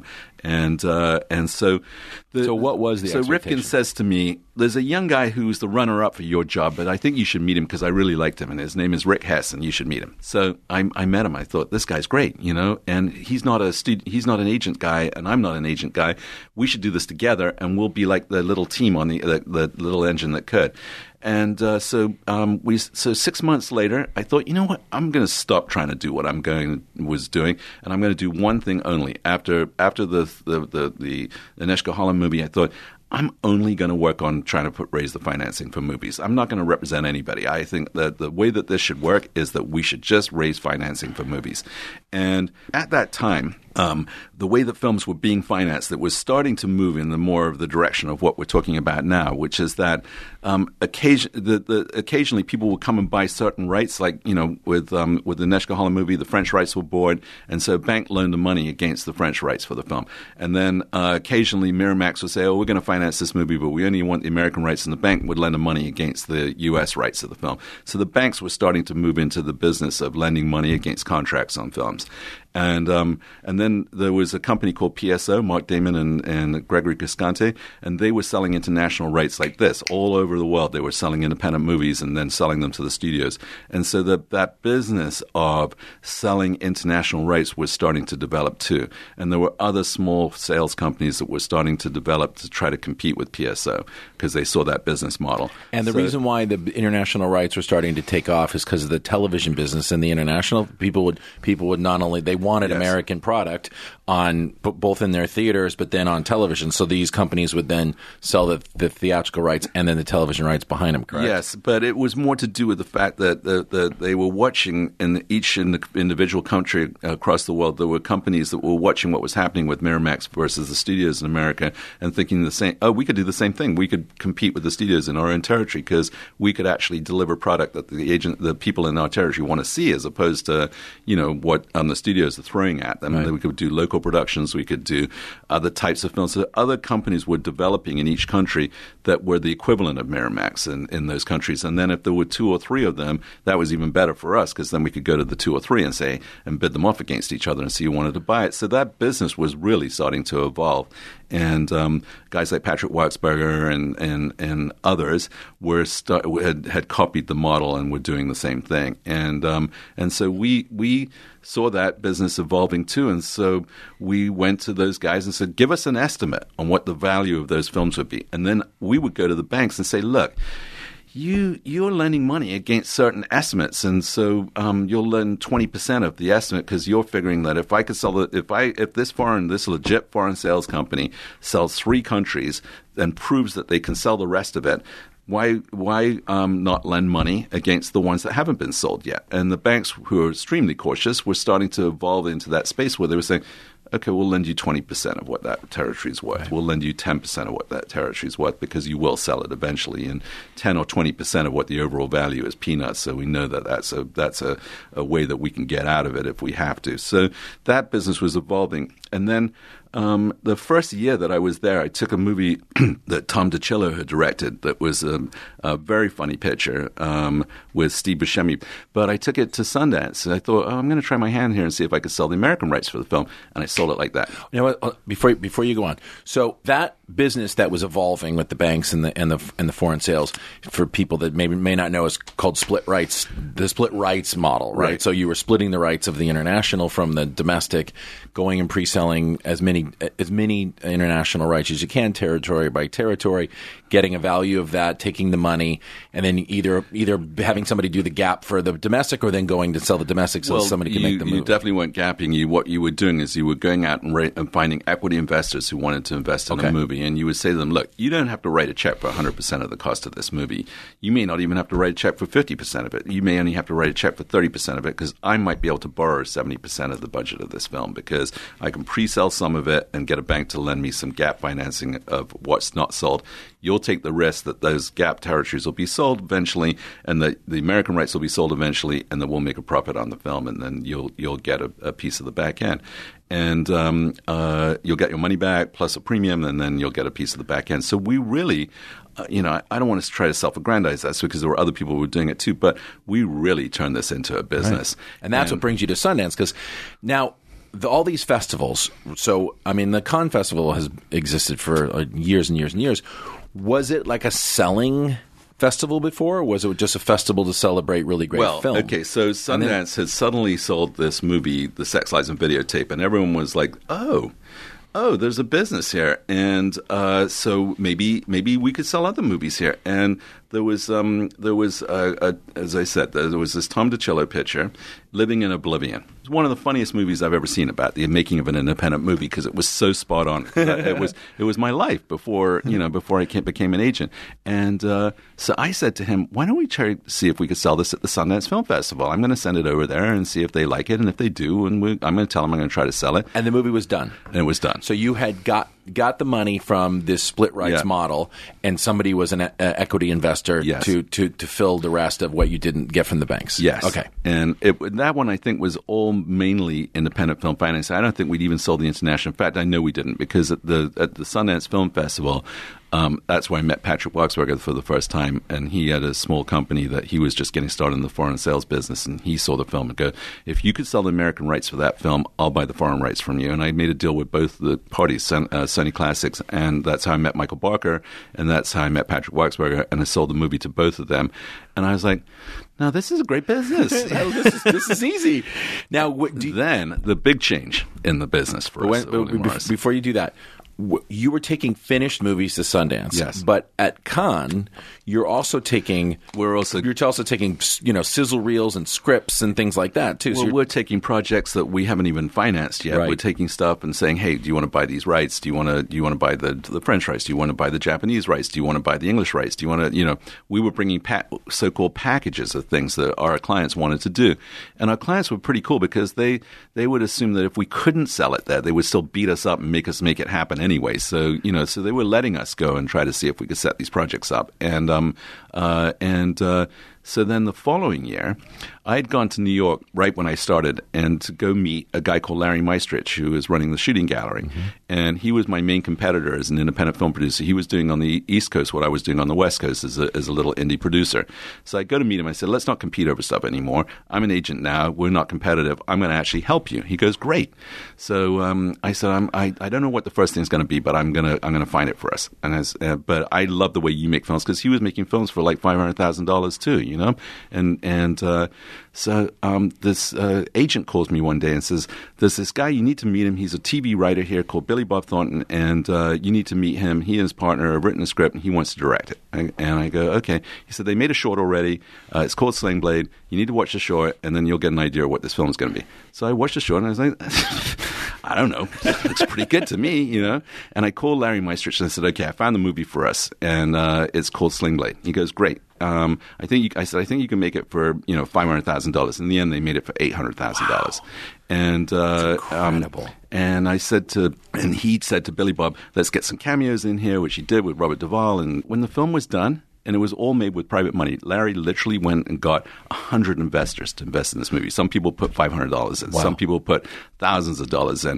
So what was the so Rifkin says to me, there's a young guy who's the runner-up for your job, but I think you should meet him because I really liked him, and his name is Rick Hess, and you should meet him. So I met him. I thought, this guy's great, and he's not an agent guy, and I'm not an agent guy. We should do this together, and we'll be like the little team on the little engine that could. And so 6 months later, I thought, you know what? I'm going to stop trying to do what was doing, and I'm going to do one thing only. After the Agnieszka Holland movie, I thought I'm only going to work on trying to raise the financing for movies. I'm not going to represent anybody. I think that the way that this should work is that we should just raise financing for movies. And at that time, the way that films were being financed, that was starting to move in the more of the direction of what we're talking about now, which is that occasionally people will come and buy certain rights, like with the Neshkahala movie, the French rights were bought, and so a bank loaned the money against the French rights for the film. And then occasionally Miramax would say, "Oh, we're going to finance this movie, but we only want the American rights," and the bank would lend the money against the U.S. rights of the film. So the banks were starting to move into the business of lending money against contracts on films. And then there was a company called PSO, Mark Damon and Gregory Cascante, and they were selling international rights like this all over the world. They were selling independent movies and then selling them to the studios. And so that business of selling international rights was starting to develop too. And there were other small sales companies that were starting to develop to try to compete with PSO because they saw that business model. And the reason why the international rights were starting to take off is because of the television business and the international. People would not only they wanted American product on both in their theaters, but then on television. So these companies would then sell the theatrical rights and then the television rights behind them. Correct? Yes, but it was more to do with the fact that they were watching in each individual country across the world. There were companies that were watching what was happening with Miramax versus the studios in America and thinking the same. Oh, we could do the same thing. We could compete with the studios in our own territory because we could actually deliver product that the people in our territory want to see, as opposed to what the studios are throwing at them. Right. We could do local productions. We could do other types of films. So other companies were developing in each country that were the equivalent of Miramax in those countries. And then if there were 2 or 3 of them, that was even better for us because then we could go to the 2 or 3 and bid them off against each other and see who wanted to buy it. So that business was really starting to evolve. And guys like Patrick Waxberger and others had copied the model and were doing the same thing. And so we saw that business evolving too. And so we went to those guys and said, give us an estimate on what the value of those films would be. And then we would go to the banks and say, look, you're lending money against certain estimates, and so you'll lend 20% of the estimate because you're figuring that if I could sell if this legit foreign sales company sells 3 countries and proves that they can sell the rest of it, why not lend money against the ones that haven't been sold yet? And the banks, who are extremely cautious, were starting to evolve into that space where they were saying, okay, we'll lend you 20% of what that territory is worth. Right. We'll lend you 10% of what that territory is worth because you will sell it eventually. And 10 or 20% of what the overall value is peanuts. So we know that that's a way that we can get out of it if we have to. So that business was evolving. And then the first year that I was there, I took a movie that Tom DiCillo had directed that was a very funny picture with Steve Buscemi. But I took it to Sundance, and I thought, I'm going to try my hand here and see if I could sell the American rights for the film. And I sold it like that. You know what? Before you go on, so that business that was evolving with the banks and the foreign sales, for people that may not know, is called split rights. The split rights model, right? So you were splitting the rights of the international from the domestic, going and pre-selling as many international rights as you can, territory by territory, getting a value of that, taking the money, and then either having somebody do the gap for the domestic, or then going to sell the domestic so somebody can make the move. You definitely weren't gapping. What you were doing is you were going out and finding equity investors who wanted to invest in a movie, and you would say to them, look, you don't have to write a check for 100% of the cost of this movie. You may not even have to write a check for 50% of it. You may only have to write a check for 30% of it because I might be able to borrow 70% of the budget of this film because I can pre-sell some of it and get a bank to lend me some gap financing of what's not sold. You'll take the risk that those gap territories will be sold eventually, and the American rights will be sold eventually, and then we'll make a profit on the film, and then you'll get a piece of the back end. And you'll get your money back plus a premium, and then you'll get a piece of the back end. So we really, I don't want to try to self-aggrandize that because there were other people who were doing it too, but we really turned this into a business. Right. And that's what brings you to Sundance, because now all these festivals, so, I mean, the Cannes Festival has existed for years and years and years. Was it like a selling festival before, or was it just a festival to celebrate really great film? Okay, so Sundance had suddenly sold this movie, The Sex, Lies, and Videotape, and everyone was like, oh, there's a business here, and so maybe we could sell other movies here. And there was as I said, there was this Tom DiCillo picture, Living in Oblivion. It's one of the funniest movies I've ever seen about the making of an independent movie because it was so spot on. It was my life before I became an agent. And so I said to him, why don't we try to see if we could sell this at the Sundance Film Festival? I'm going to send it over there and see if they like it. And if they do, I'm going to tell them I'm going to try to sell it. And the movie was done. And it was done. So you had got the money from this split rights model, and somebody was an equity investor to fill the rest of what you didn't get from the banks. Yes. Okay. And that one, I think, was all mainly independent film finance. I don't think we'd even sold the international. In fact, I know we didn't, because at the Sundance Film Festival, that's where I met Patrick Wachsberger for the first time, and he had a small company that he was just getting started in the foreign sales business, and he saw the film and go, if you could sell the American rights for that film, I'll buy the foreign rights from you. And I made a deal with both the parties, Sony Classics, and that's how I met Michael Barker, and that's how I met Patrick Wachsberger, and I sold the movie to both of them. And I was like, no, this is a great business. This is easy. Now, then the big change in the business for us. Before you do that, you were taking finished movies to Sundance. Yes. But at Cannes, you're also taking sizzle reels and scripts and things like that too. Well, we're taking projects that we haven't even financed yet. Right. We're taking stuff and saying, "Hey, do you want to buy these rights? Do you want to buy the French rights? Do you want to buy the Japanese rights? Do you want to buy the English rights? Do you want to we were bringing so-called packages of things that our clients wanted to do, and our clients were pretty cool because they would assume that if we couldn't sell it there, they would still beat us up and make it happen anyway. So so they were letting us go and try to see if we could set these projects up, so then the following year, I had gone to New York right when I started and to go meet a guy called Larry Meistrich, who was running the shooting gallery. Mm-hmm. And he was my main competitor as an independent film producer. He was doing on the East Coast what I was doing on the West Coast as a little indie producer. So I go to meet him. I said, let's not compete over stuff anymore. I'm an agent now. We're not competitive. I'm going to actually help you. He goes, great. So I said, I don't know what the first thing is going to be, but I'm going to find it for us. And but I love the way you make films, because he was making films for like $500,000 too, So this agent calls me one day and says, there's this guy, you need to meet him. He's a TV writer here called Billy Bob Thornton, and you need to meet him. He and his partner have written a script, and he wants to direct it. And I go, okay. He said, they made a short already. It's called Sling Blade. You need to watch the short, and then you'll get an idea of what this film is going to be. So I watched the short, and I was like, I don't know. It looks pretty good to me, And I called Larry Meistrich, and I said, okay, I found the movie for us, and it's called Sling Blade. He goes, great. I think you can make it for $500,000. In the end, they made it for $800,000. Wow. And incredible. And he said to Billy Bob, let's get some cameos in here, which he did with Robert Duvall. And when the film was done, and it was all made with private money, Larry literally went and got 100 investors to invest in this movie. Some people put $500 in. Wow. Some people put thousands of dollars in.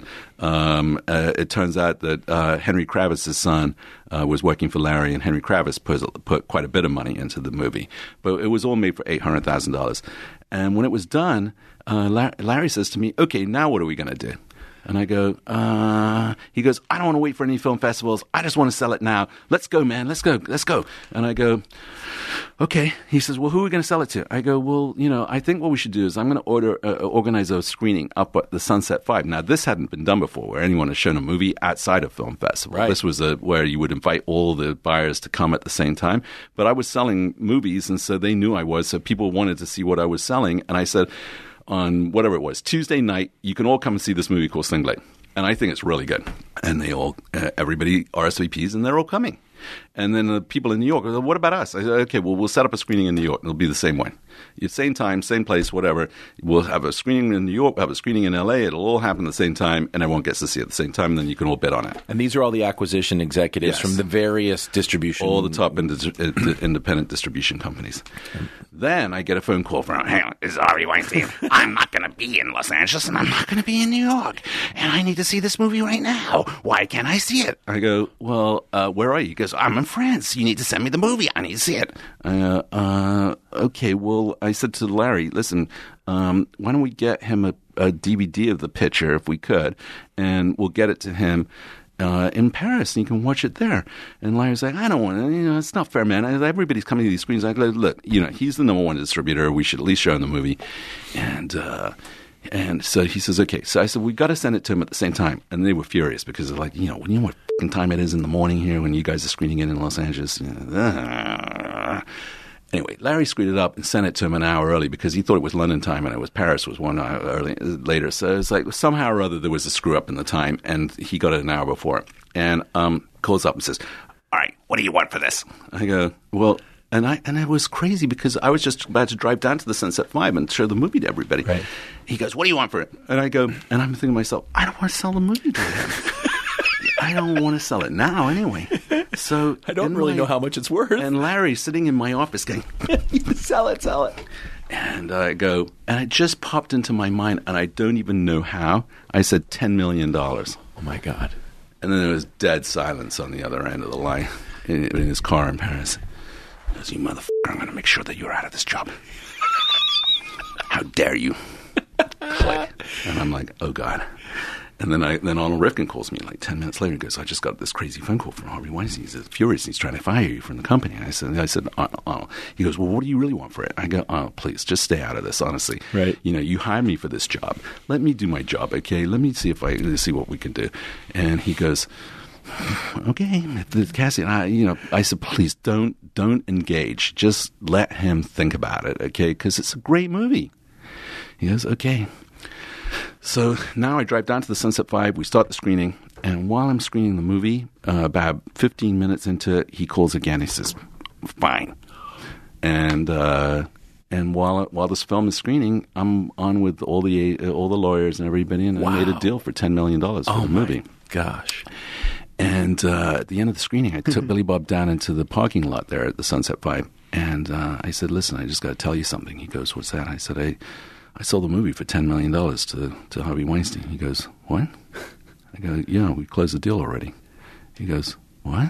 It turns out that Henry Kravitz's son was working for Larry, and Henry Kravitz put quite a bit of money into the movie. But it was all made for $800,000. And when it was done, Larry says to me, okay, now what are we going to do? And I go, he goes, I don't want to wait for any film festivals. I just want to sell it now. Let's go, man. Let's go. And I go, okay. He says, well, who are we going to sell it to? I go, well, I think what we should do is I'm going to organize a screening up at the Sunset 5. Now, this hadn't been done before, where anyone has shown a movie outside of film festival. Right. This was where you would invite all the buyers to come at the same time. But I was selling movies, and so they knew I was. So people wanted to see what I was selling. And I said, on whatever it was, Tuesday night, you can all come and see this movie called Sling Blade. And I think it's really good. And they all, everybody RSVPs, and they're all coming. And then the people in New York go, what about us? I said, okay, well, we'll set up a screening in New York. It'll be the same way. Same time, same place, whatever. We'll have a screening in New York, we'll have a screening in L.A. It'll all happen at the same time, and everyone gets to see it at the same time, and then you can all bid on it. And these are all the acquisition executives from the various distribution... All the top independent distribution companies. Then I get a phone call from, hey, it's Ari Weinstein. I'm not going to be in Los Angeles, and I'm not going to be in New York, and I need to see this movie right now. Why can't I see it? I go, well, where are you? He goes, I'm in France. You need to send me the movie. I need to see it. Okay, well, I said to Larry, listen, why don't we get him a DVD of the picture, if we could, and we'll get it to him in Paris, and you can watch it there. And Larry's like, I don't want to, it's not fair, man. Everybody's coming to these screens. I go, look, he's the number one distributor. We should at least show him the movie. And so he says, okay. So I said, we got to send it to him at the same time. And they were furious because they're like, what time it is in the morning here when you guys are screening it in Los Angeles. Anyway, Larry screwed it up and sent it to him an hour early because he thought it was London time and it was Paris was 1 hour later. So it's like somehow or other there was a screw up in the time, and he got it an hour before. And calls up and says, "All right, what do you want for this?" I go, "Well," and it was crazy because I was just about to drive down to the Sunset 5 and show the movie to everybody. Right. He goes, "What do you want for it?" And I go, and I'm thinking to myself, I don't want to sell the movie to him. I don't want to sell it now anyway. So I don't really know how much it's worth. And Larry's sitting in my office going, sell it. And I go, and it just popped into my mind, and I don't even know how. I said $10 million. Oh, my God. And then there was dead silence on the other end of the line in his car in Paris. He goes, "You motherfucker, I'm going to make sure that you're out of this job. How dare you?" Click. And I'm like, oh, God. And then Arnold Rifkin calls me like 10 minutes later and goes, "I just got this crazy phone call from Harvey Weinstein. He's furious. He's trying to fire you from the company." And I said, Arnold. He goes, "Well, what do you really want for it?" I go, "Oh, please, just stay out of this, honestly. Right. You know, you hired me for this job. Let me do my job, okay? Let me see what we can do." And he goes, "Okay, Cassie." And I said, "Please don't engage. Just let him think about it, okay? Because it's a great movie." He goes, "Okay." So now I drive down to the Sunset 5. We start the screening, and while I'm screening the movie, about 15 minutes into it, he calls again. He says, "Fine." And while this film is screening, I'm on with all the lawyers and everybody, and I made a deal for $10 million for the movie. Gosh. And at the end of the screening, I took Billy Bob down into the parking lot there at the Sunset 5, and I said, "Listen, I just got to tell you something." He goes, "What's that?" I said, I sold the movie for $10 million to Harvey Weinstein." He goes, "What?" I go, "Yeah, we closed the deal already." He goes, "What?"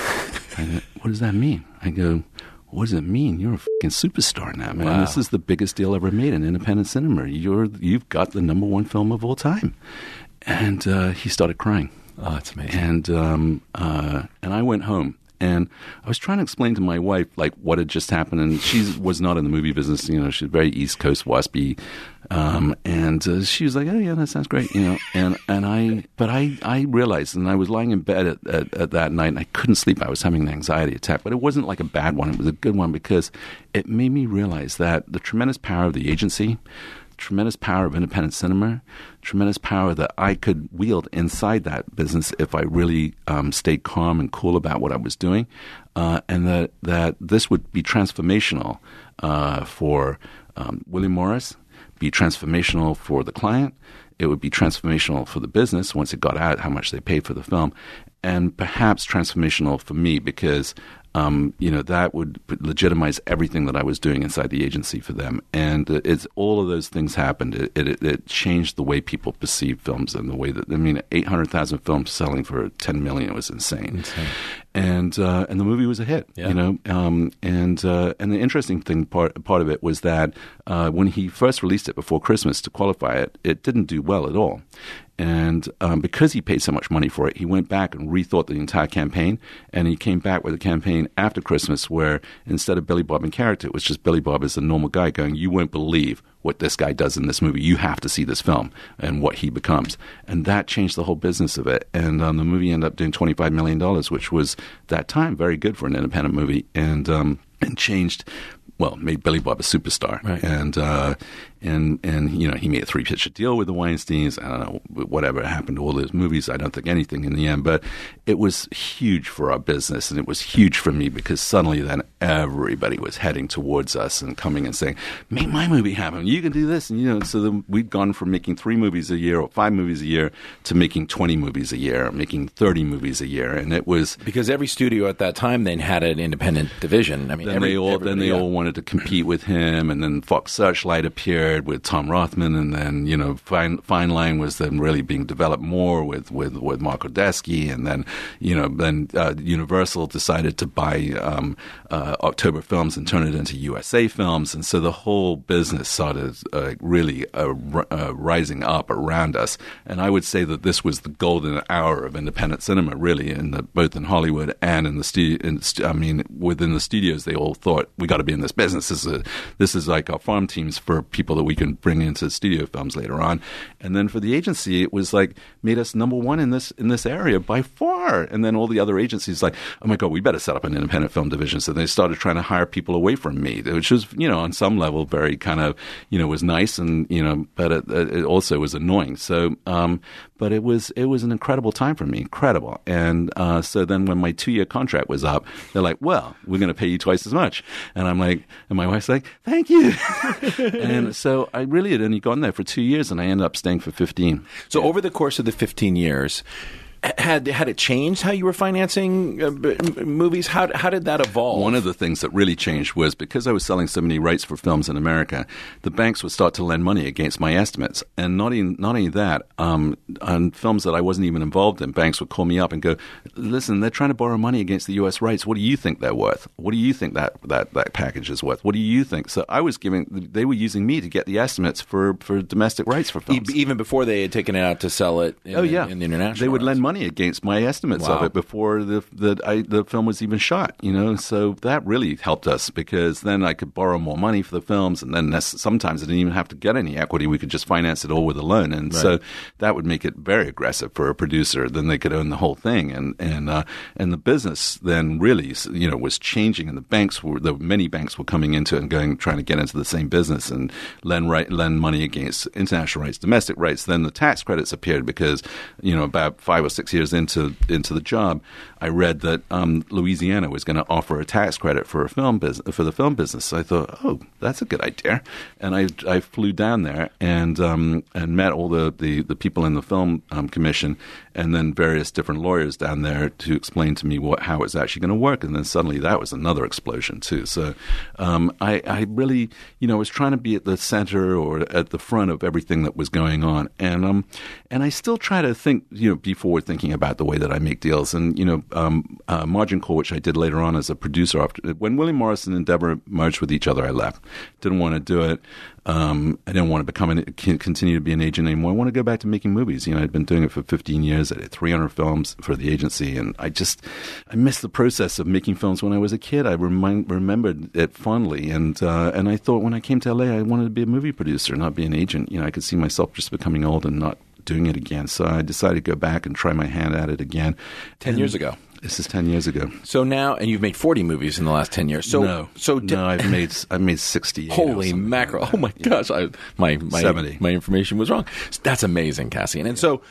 I go, "What does that mean?" I go, "What does it mean? You're a fucking superstar now, man. Wow. This is the biggest deal ever made in independent cinema. You've got the #1 film of all time." And he started crying. Oh, that's amazing. And I went home. And I was trying to explain to my wife, like, what had just happened. And she was not in the movie business. You know, she's very East Coast waspy. And she was like, "Oh, yeah, that sounds great." You know, but I realized, and I was lying in bed at that night, and I couldn't sleep. I was having an anxiety attack. But it wasn't like a bad one. It was a good one because it made me realize that the tremendous power of the agency, tremendous power of independent cinema, tremendous power that I could wield inside that business if I really stayed calm and cool about what I was doing, and that this would be transformational for William Morris, be transformational for the client. It would be transformational for the business once it got out, how much they paid for the film, and perhaps transformational for me because that would legitimize everything that I was doing inside the agency for them. And it's all of those things happened. It changed the way people perceive films and the way that, 800,000 films selling for $10 million was insane. And the movie was a hit, you know. And the interesting thing part of it was that when he first released it before Christmas to qualify it, it didn't do well at all. And because he paid so much money for it, he went back and rethought the entire campaign, and he came back with a campaign after Christmas where instead of Billy Bob in character, it was just Billy Bob as a normal guy going, "You won't believe what this guy does in this movie. You have to see this film and what he becomes." And that changed the whole business of it. And the movie ended up doing $25 million, which was, that time, very good for an independent movie, and changed, well, made Billy Bob a superstar. Right. And he made a 3-picture deal with the Weinsteins. I don't know, whatever happened to all those movies. I don't think anything in the end, but it was huge for our business, and it was huge for me because suddenly then everybody was heading towards us and coming and saying, "Make my movie happen. You can do this." And, so then we'd gone from making 3 movies a year or 5 movies a year to making 20 movies a year, or making 30 movies a year. And it was... Because every studio at that time then had an independent division. They all wanted to compete with him, and then Fox Searchlight appeared with Tom Rothman, and then Fine Line was then really being developed more with Mark Odesky, and then Universal decided to buy October Films and turn it into USA Films, and so the whole business started really rising up around us. And I would say that this was the golden hour of independent cinema, really, both in Hollywood and in the within the studios. They all thought, we got to be in this business. This is like our farm teams for people that we can bring into studio films later on. And then for the agency, it was like made us number one in this area by far. And then all the other agencies like, oh my God, we better set up an independent film division. So they started trying to hire people away from me, which was, on some level very kind of, was nice and, but it also was annoying. So, but it was an incredible time for me, incredible. And so then when my 2-year contract was up, they're like, well, we're going to pay you twice as much. And I'm like, and my wife's like, thank you. And so I really had only gone there for 2 years, and I ended up staying for 15. So over the course of the 15 years, had it changed how you were financing movies? How did that evolve? One of the things that really changed was because I was selling so many rights for films in America, the banks would start to lend money against my estimates. And not only that, on films that I wasn't even involved in, banks would call me up and go, listen, they're trying to borrow money against the U.S. rights. What do you think they're worth? What do you think that package is worth? What do you think? So they were using me to get the estimates for domestic rights for films. Even before they had taken it out to sell it in the international They would rights. lend money against my estimates of it before the film was even shot, So that really helped us because then I could borrow more money for the films, and then sometimes I didn't even have to get any equity. We could just finance it all with a loan, and so that would make it very aggressive for a producer. Then they could own the whole thing, and the business then really was changing, and many banks were coming into it and trying to get into the same business and lend money against international rights, domestic rights. Then the tax credits appeared because about 5 or 6 years into the job, I read that Louisiana was going to offer a tax credit for the film business. So I thought, oh, that's a good idea, and I flew down there and met all the people in the film commission, and then various different lawyers down there to explain to me how it's actually going to work. And then suddenly that was another explosion too. So I really was trying to be at the center or at the front of everything that was going on, and I still try to think be forward thinking about the way that I make deals. And, Margin Call, which I did later on as a producer, when William Morris and Endeavor merged with each other, I left. Didn't want to do it. I didn't want to continue to be an agent anymore. I want to go back to making movies. I'd been doing it for 15 years. I did 300 films for the agency, and I missed the process of making films when I was a kid. I remembered it fondly, and I thought when I came to LA, I wanted to be a movie producer, not be an agent. I could see myself just becoming old and not doing it again. So I decided to go back and try my hand at it again. 10 years ago. This is 10 years ago. So now, and you've made 40 movies in the last 10 years. No, I've made 60. Holy mackerel! Oh my gosh, my 70. My information was wrong. That's amazing, Cassian. And so,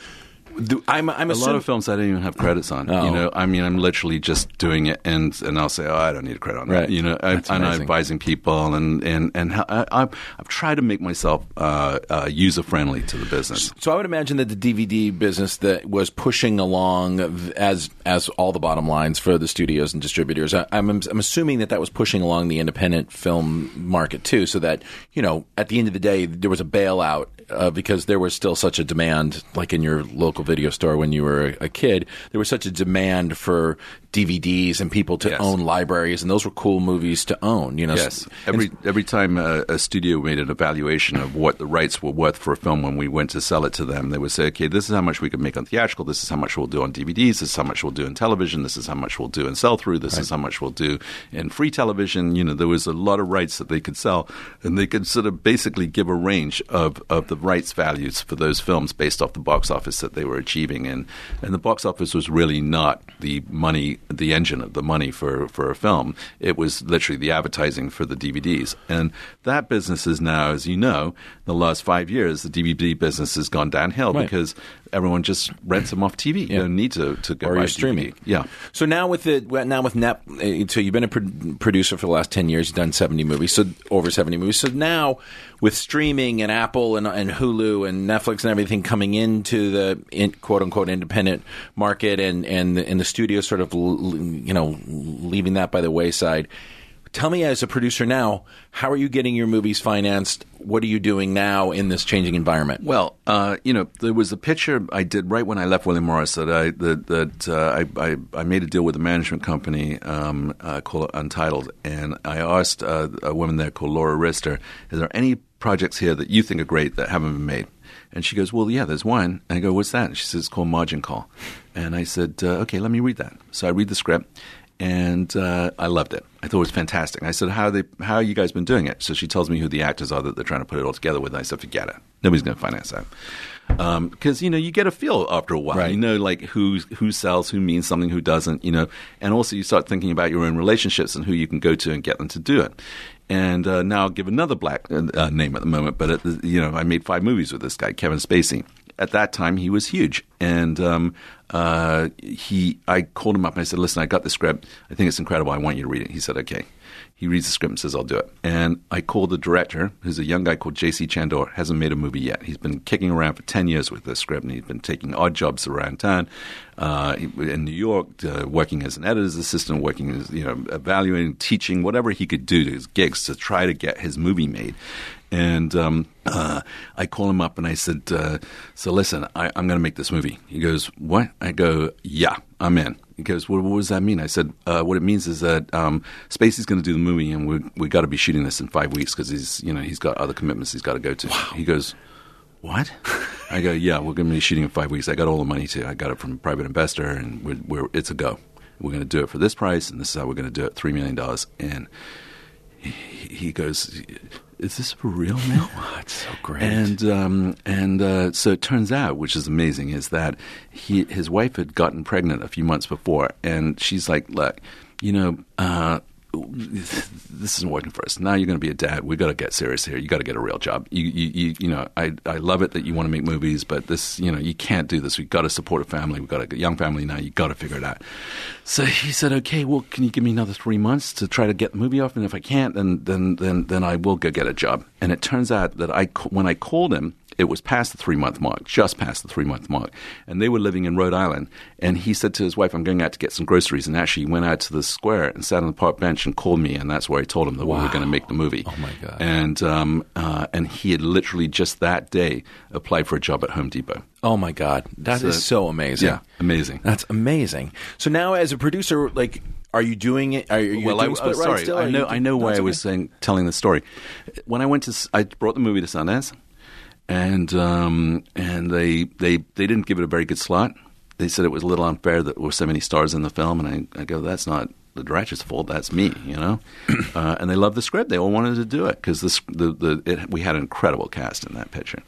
I'm a lot of films I don't even have credits on. Oh. I'm literally just doing it, and I'll say, oh, I don't need a credit on that. Right. I'm advising people, and I've tried to make myself user friendly to the business. So I would imagine that the DVD business that was pushing along as all the bottom lines for the studios and distributors. I'm assuming that was pushing along the independent film market too, so that at the end of the day there was a bailout because there was still such a demand, like in your local video store when you were a kid, there was such a demand for DVDs and people to own libraries, and those were cool movies to own. Yes. Every time a studio made an evaluation of what the rights were worth for a film when we went to sell it to them, they would say, okay, this is how much we can make on theatrical, this is how much we'll do on DVDs, this is how much we'll do in television, this is how much we'll do in sell-through, this is how much we'll do in free television. There was a lot of rights that they could sell, and they could sort of basically give a range of the rights values for those films based off the box office that they were achieving. And the box office was really not the money, the engine of the money for a film. It was literally the advertising for the DVDs. And that business is now, as you know, the last 5 years, the DVD business has gone downhill because everyone just rents them off TV. You don't need to go or buy you're streaming. DVD. Yeah. So now with Net, so you've been a producer for the last 10 years. You've done 70 movies, so over 70 movies. So now with streaming and Apple and Hulu and Netflix and everything coming into the quote unquote independent market and the studio sort of leaving that by the wayside. Tell me, as a producer now, how are you getting your movies financed? What are you doing now in this changing environment? Well, there was a picture I did right when I left William Morris that I made a deal with a management company called Untitled, and I asked a woman there called Laura Rister, is there any projects here that you think are great that haven't been made? And she goes, well, yeah, there's one. And I go, what's that? And she says, it's called Margin Call. And I said, okay, let me read that. So I read the script. And I loved it. I thought it was fantastic. I said, how are you guys been doing it? So she tells me who the actors are that they're trying to put it all together with. And I said, forget it. Nobody's going to finance that. Because, you get a feel after a while. Right. You know, like who sells, who means something, who doesn't, And also you start thinking about your own relationships and who you can go to and get them to do it. And now I'll give another black name at the moment. But, I made 5 movies with this guy, Kevin Spacey. At that time, he was huge. And I called him up and I said, listen, I got the script. I think it's incredible. I want you to read it. He said, okay. He reads the script and says, I'll do it. And I called the director, who's a young guy called J.C. Chandor, hasn't made a movie yet. He's been kicking around for 10 years with this script, and he's been taking odd jobs around town in New York, working as an editor's assistant, working as, evaluating, teaching, whatever he could do to his gigs to try to get his movie made. And I call him up and I said, so listen, I'm going to make this movie. He goes, what? I go, yeah, I'm in. He goes, well, what does that mean? I said, what it means is that Spacey's going to do the movie and we got to be shooting this in 5 weeks because he's got other commitments he's got to go to. Wow. He goes, what? I go, yeah, we're going to be shooting in 5 weeks. I got all the money too. I got it from a private investor and it's a go. We're going to do it for this price and this is how we're going to do it, $3 million. And he goes, is this for real, man? Oh, it's so great. And so it turns out, which is amazing, is that his wife had gotten pregnant a few months before, and she's like, look, this isn't working for us. Now you're going to be a dad. We've got to get serious here. You got to get a real job. I love it that you want to make movies, but this, you can't do this. We've got to support a family. We've got a young family now. You got to figure it out. So he said, okay, well, can you give me another 3 months to try to get the movie off? And if I can't, then I will go get a job. And it turns out that when I called him, it was past the 3-month mark, just past the 3-month mark. And they were living in Rhode Island. And he said to his wife, I'm going out to get some groceries. And actually he went out to the square and sat on the park bench and called me. And that's where I told him that we were going to make the movie. Oh, my God. And he had literally just that day applied for a job at Home Depot. Oh, my God. That is so amazing. Yeah, amazing. That's amazing. So now as a producer, are you doing it? Are you doing Split Ride still? I know why I was telling the story. When I brought the movie to Sundance. And they didn't give it a very good slot. They said it was a little unfair that there were so many stars in the film. And I go, that's not the director's fault. That's me, And they loved the script. They all wanted to do it because we had an incredible cast in that picture.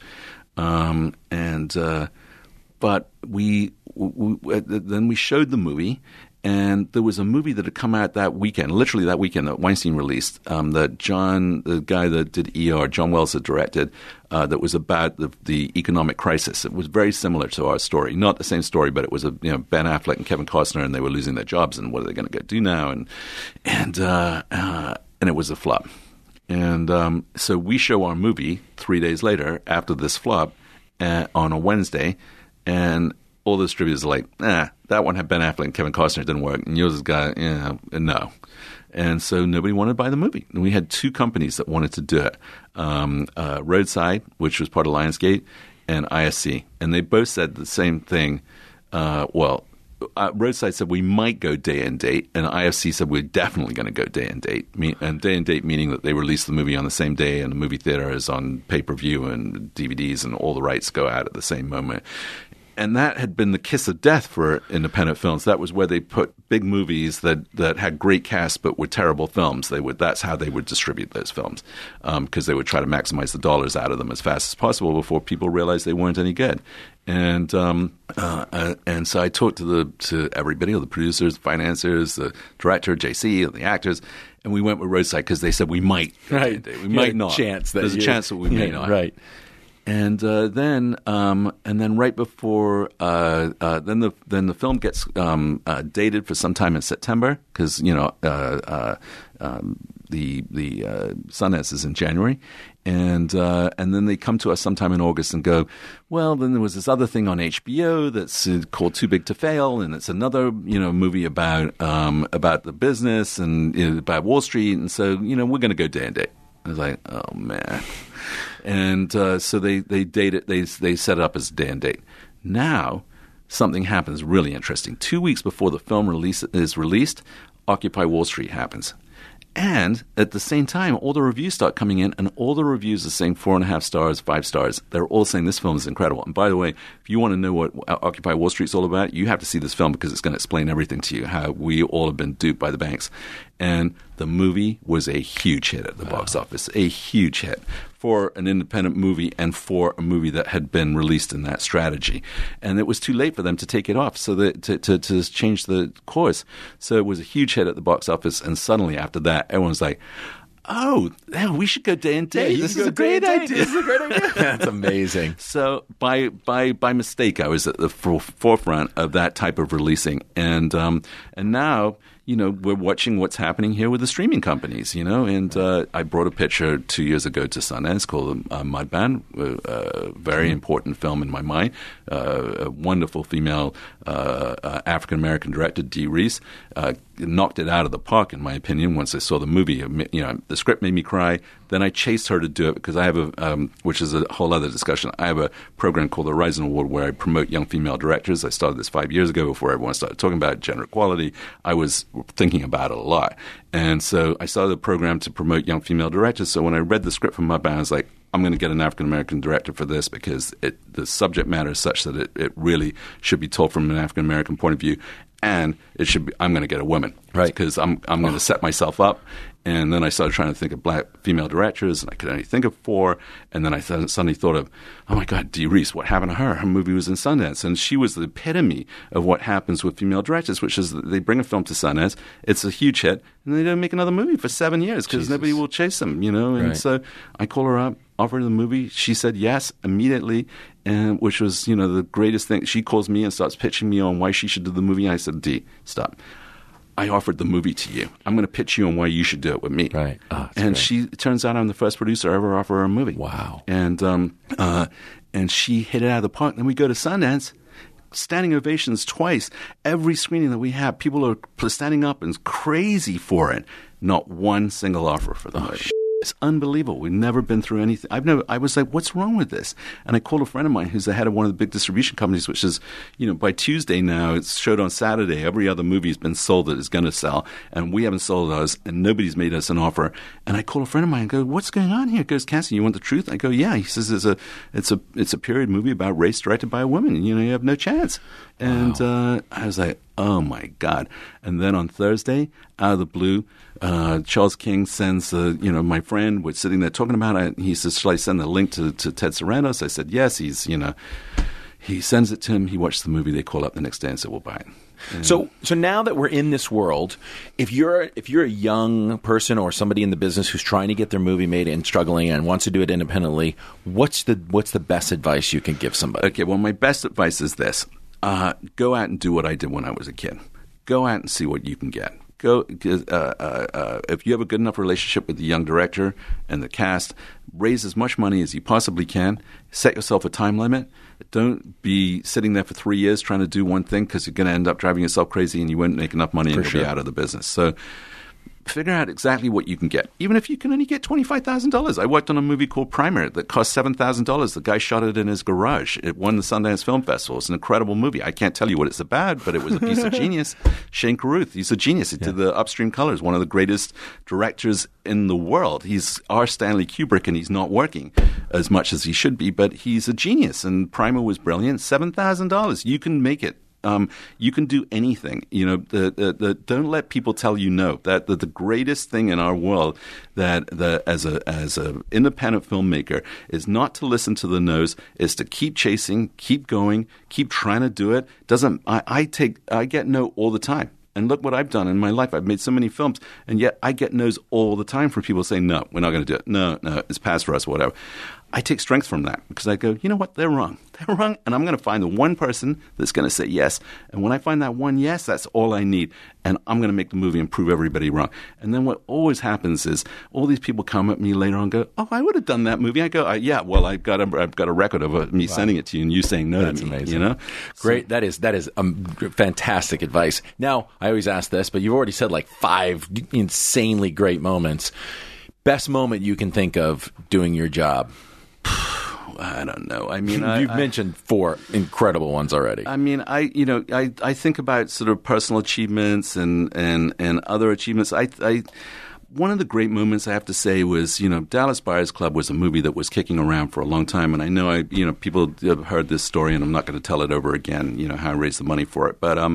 But then we showed the movie. And there was a movie that had come out that weekend, literally that weekend, that Weinstein released, that the guy that did ER, John Wells, had directed, that was about the economic crisis. It was very similar to our story. Not the same story, but it was Ben Affleck and Kevin Costner, and they were losing their jobs, and what are they going to go do now? And it was a flop. And so we show our movie 3 days later after this flop on a Wednesday, and all the distributors are like, that one had Ben Affleck and Kevin Costner, it didn't work. And yours has got, no. And so nobody wanted to buy the movie. And we had 2 companies that wanted to do it. Roadside, which was part of Lionsgate, and ISC. And they both said the same thing. Roadside said we might go day and date, and IFC said we're definitely going to go day and date. And day and date meaning that they release the movie on the same day, and the movie theater is on pay-per-view and DVDs, and all the rights go out at the same moment. And that had been the kiss of death for independent films. That was where they put big movies that had great casts but were terrible films. That's how they would distribute those films because they would try to maximize the dollars out of them as fast as possible before people realized they weren't any good. And so I talked to everybody, all the producers, the financiers, the director, JC, and the actors, and we went with Roadside because they said we might. Right. We might not. There's a chance that we may not. Right. And then right before then the film gets dated for sometime in September because the Sundance is in January, and then they come to us sometime in August and go, well, then there was this other thing on HBO that's called Too Big to Fail, and it's another movie about the business and about Wall Street, and so we're going to go day and date. I was like, oh man. And so they date it. They set it up as day and date. Now something happens really interesting. 2 weeks before the film is released, Occupy Wall Street happens, And at the same time, all the reviews start coming in, and all the reviews are saying 4.5 stars, 5 stars. They're all saying this film is incredible. And by the way, if you want to know what Occupy Wall Street's all about, you have to see this film because it's going to explain everything to you, how we all have been duped by the banks. And the movie was a huge hit at the box office, a huge hit for an independent movie and for a movie that had been released in that strategy. And it was too late for them to take it off, so that to change the course. So it was a huge hit at the box office, and suddenly after that, everyone's like, oh, we should go day and date. This is a great idea. This is a great idea. That's amazing. So by mistake, I was at the forefront of that type of releasing, and now, you know, we're watching what's happening here with the streaming companies, you know. And I brought a picture 2 years ago to Sundance called Mudbound, a very important film in my mind. A wonderful female African-American director, Dee Reese, knocked it out of the park, in my opinion, once I saw the movie. You know, the script made me cry. Then I chased her to do it because I have which is a whole other discussion. I have a program called the Rising Award where I promote young female directors. I started this 5 years ago before everyone started talking about gender equality. I was thinking about it a lot. And so I started a program to promote young female directors. So when I read the script from Mudbound, I was like, I'm going to get an African-American director for this because the subject matter is such that it really should be told from an African-American point of view. And it should be, I'm going to get a woman, right? Because I'm going to set myself up. And then I started trying to think of black female directors, and I could only think of 4. And then I suddenly thought of, oh my God, Dee Reese, what happened to her? Her movie was in Sundance, and she was the epitome of what happens with female directors, which is that they bring a film to Sundance, it's a huge hit, and they don't make another movie for 7 years because nobody will chase them, you know. And so I call her up, offered her the movie. She said yes immediately, and which was, you know, the greatest thing. She calls me and starts pitching me on why she should do the movie. I said, Dee, stop. I offered the movie to you. I'm going to pitch you on why you should do it with me. Right. Oh, and it turns out I'm the first producer I ever offer her a movie. Wow. And she hit it out of the park. Then we go to Sundance, standing ovations twice. Every screening that we have, people are standing up and crazy for it. Not one single offer for the movie. It's unbelievable. We've never been through anything. I was like, what's wrong with this? And I called a friend of mine who's the head of one of the big distribution companies, which is, you know, by Tuesday now, it's showed on Saturday. Every other movie has been sold that is going to sell, and we haven't sold ours, and nobody's made us an offer. And I called a friend of mine and go, what's going on here? He goes, Cassie, you want the truth? I go, yeah. He says, it's a period movie about race directed by a woman. You know, you have no chance. And I was like, oh my God. And then on Thursday, out of the blue, Charles King sends, my friend was sitting there talking about it. He says, shall I send the link to Ted Sarandos? I said, yes. He sends it to him. He watched the movie. They call up the next day and said, we'll buy it. And so now that we're in this world, if you're a young person or somebody in the business who's trying to get their movie made and struggling and wants to do it independently, what's the best advice you can give somebody? Okay, well, my best advice is this. Go out and do what I did when I was a kid. Go out and see what you can get. If you have a good enough relationship with the young director and the cast, raise as much money as you possibly can. Set yourself a time limit. Don't be sitting there for 3 years trying to do one thing because you're going to end up driving yourself crazy and you won't make enough money and you'll be out of the business. So figure out exactly what you can get, even if you can only get $25,000. I worked on a movie called Primer that cost $7,000. The guy shot it in his garage. It won the Sundance Film Festival. It's an incredible movie. I can't tell you what it's about, but it was a piece of genius. Shane Carruth, he's a genius. He did the Upstream Colors, one of the greatest directors in the world. He's our Stanley Kubrick, and he's not working as much as he should be, but he's a genius. And Primer was brilliant. $7,000. You can make it. You can do anything. You know, don't let people tell you no. That the greatest thing in our world that as a independent filmmaker is not to listen to the no's, is to keep chasing, keep going, keep trying to do it. I get no all the time. And look what I've done in my life. I've made so many films, and yet I get no's all the time from people saying, no, we're not going to do it. No, it's past for us, whatever. I take strength from that because I go, you know what, they're wrong. They're wrong, and I'm going to find the one person that's going to say yes. And when I find that one yes, that's all I need. And I'm going to make the movie and prove everybody wrong. And then what always happens is all these people come at me later on and go, oh, I would have done that movie. I go, yeah, well, I've got a record of me sending it to you and you saying no to me. Amazing. You know? Great. So, that is fantastic advice. Now, I always ask this, but you've already said like 5 insanely great moments. Best moment you can think of doing your job? I don't know. I mean, you've mentioned 4 incredible ones already. I mean, I think about sort of personal achievements and other achievements. one of the great moments I have to say was, Dallas Buyers Club was a movie that was kicking around for a long time, and I know people have heard this story, and I'm not going to tell it over again. How I raised the money for it, but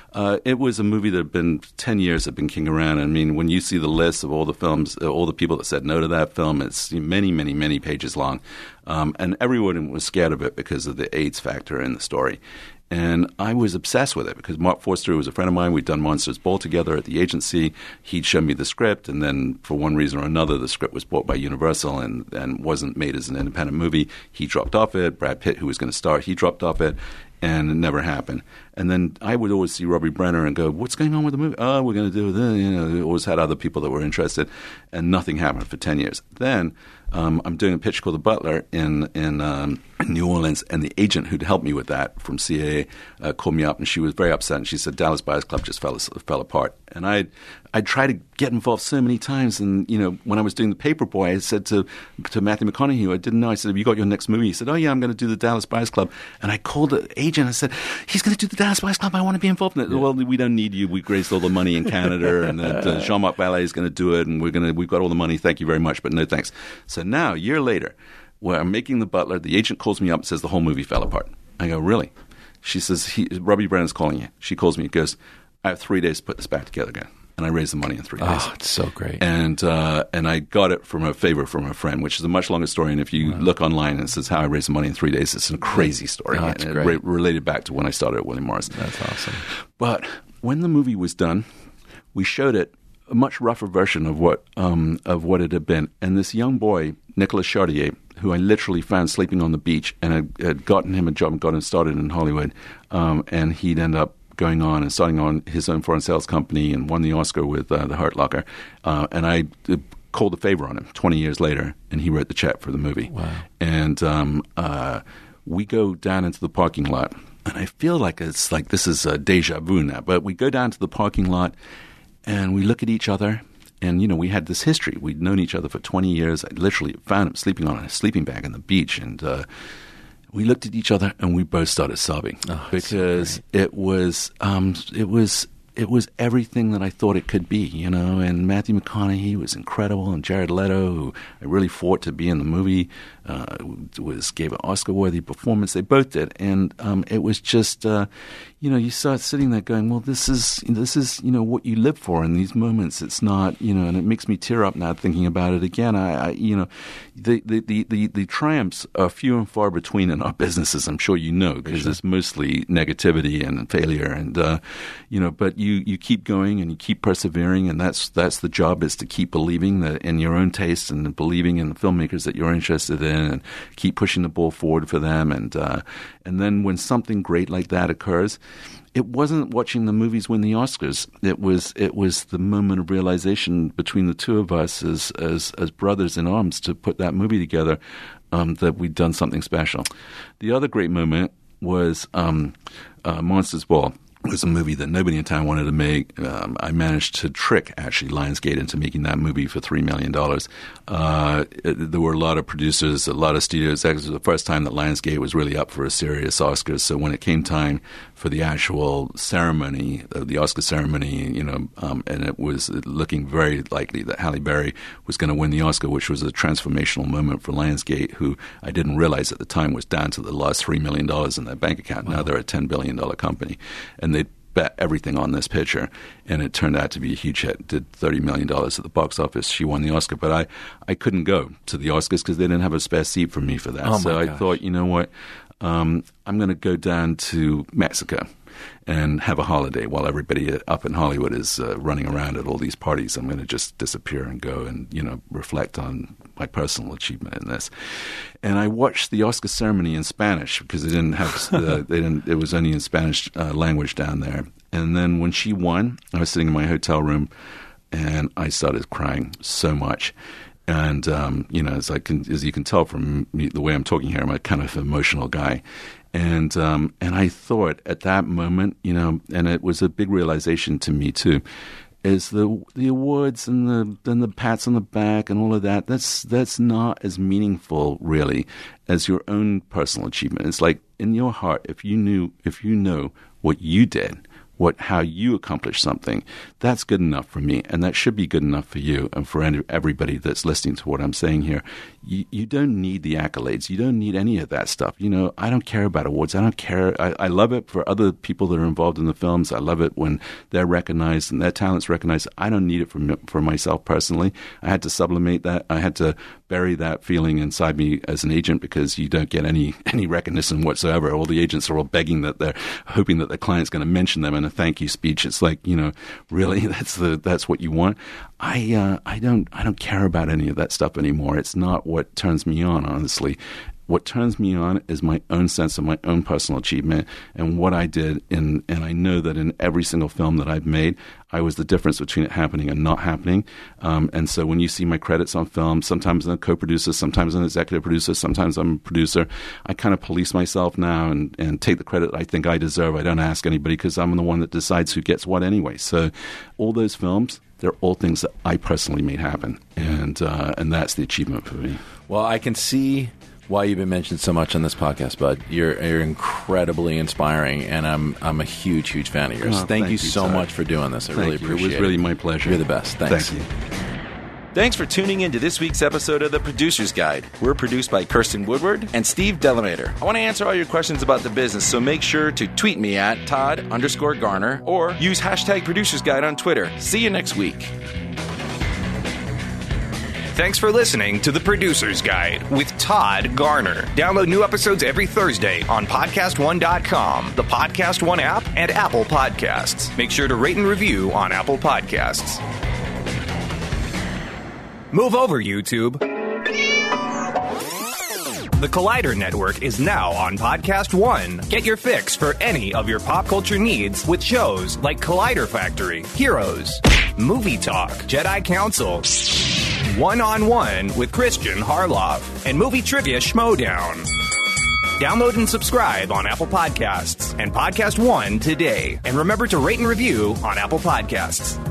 it was a movie that had been 10 years had been kicking around. I mean, when you see the list of all the films, all the people that said no to that film, it's many, many, many pages long, and everyone was scared of it because of the AIDS factor in the story. And I was obsessed with it because Mark Forster was a friend of mine. We'd done Monsters Ball together at the agency. He'd shown me the script, and then for one reason or another, the script was bought by Universal and wasn't made as an independent movie. He dropped off it. Brad Pitt, who was going to star, he dropped off it, and it never happened. And then I would always see Robbie Brenner and go, what's going on with the movie? Oh, we're going to do this. We always had other people that were interested, and nothing happened for 10 years. Then I'm doing a pitch called The Butler in New Orleans, and the agent who'd helped me with that from CAA called me up, and she was very upset, and she said, Dallas Buyers Club just fell apart. And I'd tried to get involved so many times, and when I was doing The Paperboy, I said to Matthew McConaughey, I didn't know, I said, have you got your next movie? He said, oh yeah, I'm going to do the Dallas Buyers Club. And I called the agent, I said, he's going to do the Dallas Buyers Club, I want to be involved in it. Yeah. Well, we don't need you, we raised all the money in Canada, and Jean-Marc Ballet is going to do it, and we've got all the money, thank you very much, but no thanks. So now, a year later, where I'm making The Butler, the agent calls me up and says the whole movie fell apart. I go, really? She says, Robbie Brenner's calling you. She calls me and goes, I have 3 days to put this back together again. And I raised the money in 3 days. Oh, it's so great. And I got it from a favor from a friend, which is a much longer story. And if you look online and it says how I raised the money in 3 days, it's a crazy story. Oh, and it related back to when I started at William Morris. That's awesome. But when the movie was done, we showed it a much rougher version of what it had been. And this young boy, Nicolas Chartier, who I literally found sleeping on the beach, and had gotten him a job and got him started in Hollywood, and he'd end up going on and starting on his own foreign sales company and won the Oscar with The Hurt Locker. And I called a favor on him 20 years later, and he wrote the check for the movie. Wow. And we go down into the parking lot, and I feel like it's like this is a deja vu now, but we go down to the parking lot, and we look at each other, and, we had this history. We'd known each other for 20 years. I literally found him sleeping on a sleeping bag on the beach, and we looked at each other, and we both started sobbing because it was everything that I thought it could be, and Matthew McConaughey was incredible, and Jared Leto, who I really fought to be in the movie, gave an Oscar-worthy performance. They both did, and it was just, you start sitting there going, well, this is what you live for in these moments. It's not, and it makes me tear up now thinking about it again. The triumphs are few and far between in our businesses. I'm sure because it's mostly negativity and failure, and but you keep going and you keep persevering, and that's the job, is to keep believing that in your own taste and believing in the filmmakers that you're interested in, and keep pushing the ball forward for them. And then when something great like that occurs, it wasn't watching the movies win the Oscars. It was the moment of realization between the two of us as brothers in arms to put that movie together, that we'd done something special. The other great moment was Monsters Ball. It was a movie that nobody in town wanted to make. I managed to trick, actually, Lionsgate into making that movie for $3 million. There were a lot of producers, a lot of studios. It was the first time that Lionsgate was really up for a serious Oscar. So when it came time for the actual ceremony, the Oscar ceremony, and it was looking very likely that Halle Berry was going to win the Oscar, which was a transformational moment for Lionsgate, who I didn't realize at the time was down to the last $3 million in their bank account. Wow. Now they're a $10 billion company. And they bet everything on this picture, and it turned out to be a huge hit. Did $30 million at the box office. She won the Oscar, but I couldn't go to the Oscars because they didn't have a spare seat for me for that. So I thought, you know what, I'm going to go down to Mexico and have a holiday while everybody up in Hollywood is running around at all these parties. I'm going to just disappear and go and, reflect on my personal achievement in this. And I watched the Oscar ceremony in Spanish because they didn't have, it was only in Spanish language down there. And then when she won, I was sitting in my hotel room and I started crying so much. And, as you can tell from the way I'm talking here, I'm a kind of emotional guy. And I thought at that moment, and it was a big realization to me too, is the awards and the pats on the back and all of that. That's not as meaningful really as your own personal achievement. It's like in your heart, if you know what you did, how you accomplish something. That's good enough for me, and that should be good enough for you and for everybody that's listening to what I'm saying here. You don't need the accolades. You don't need any of that stuff. I don't care about awards. I don't care. I love it for other people that are involved in the films. I love it when they're recognized and their talent's recognized. I don't need it for myself personally. I had to sublimate that. I had to bury that feeling inside me as an agent, because you don't get any recognition whatsoever. All the agents are all begging that they're hoping that their client's going to mention them in a thank you speech. It's like, really, that's what you want. I don't care about any of that stuff anymore. It's not what turns me on, honestly. What turns me on is my own sense of my own personal achievement and what I did. And I know that in every single film that I've made, I was the difference between it happening and not happening. And so when you see my credits on film, sometimes I'm a co-producer, sometimes I'm an executive producer, sometimes I'm a producer, I kind of police myself now and take the credit I think I deserve. I don't ask anybody, because I'm the one that decides who gets what anyway. So all those films, they're all things that I personally made happen. And that's the achievement for me. Well, I can see why you've been mentioned so much on this podcast, Bud. You're incredibly inspiring, and I'm a huge fan of yours. Oh, thank you so much for doing this. I really appreciate it. It was really my pleasure. You're the best. Thanks. Thank you. Thanks for tuning in to this week's episode of The Producer's Guide. We're produced by Kirsten Woodward and Steve Delamater. I want to answer all your questions about the business, so make sure to tweet me at Todd_Garner or use hashtag Producer's Guide on Twitter. See you next week. Thanks for listening to The Producer's Guide with Todd Garner. Download new episodes every Thursday on PodcastOne.com, the Podcast One app, and Apple Podcasts. Make sure to rate and review on Apple Podcasts. Move over, YouTube. The Collider Network is now on Podcast One. Get your fix for any of your pop culture needs with shows like Collider Factory, Heroes, Movie Talk, Jedi Council, One-on-One with Christian Harloff, and Movie Trivia Schmodown. Download and subscribe on Apple Podcasts and Podcast One today. And remember to rate and review on Apple Podcasts.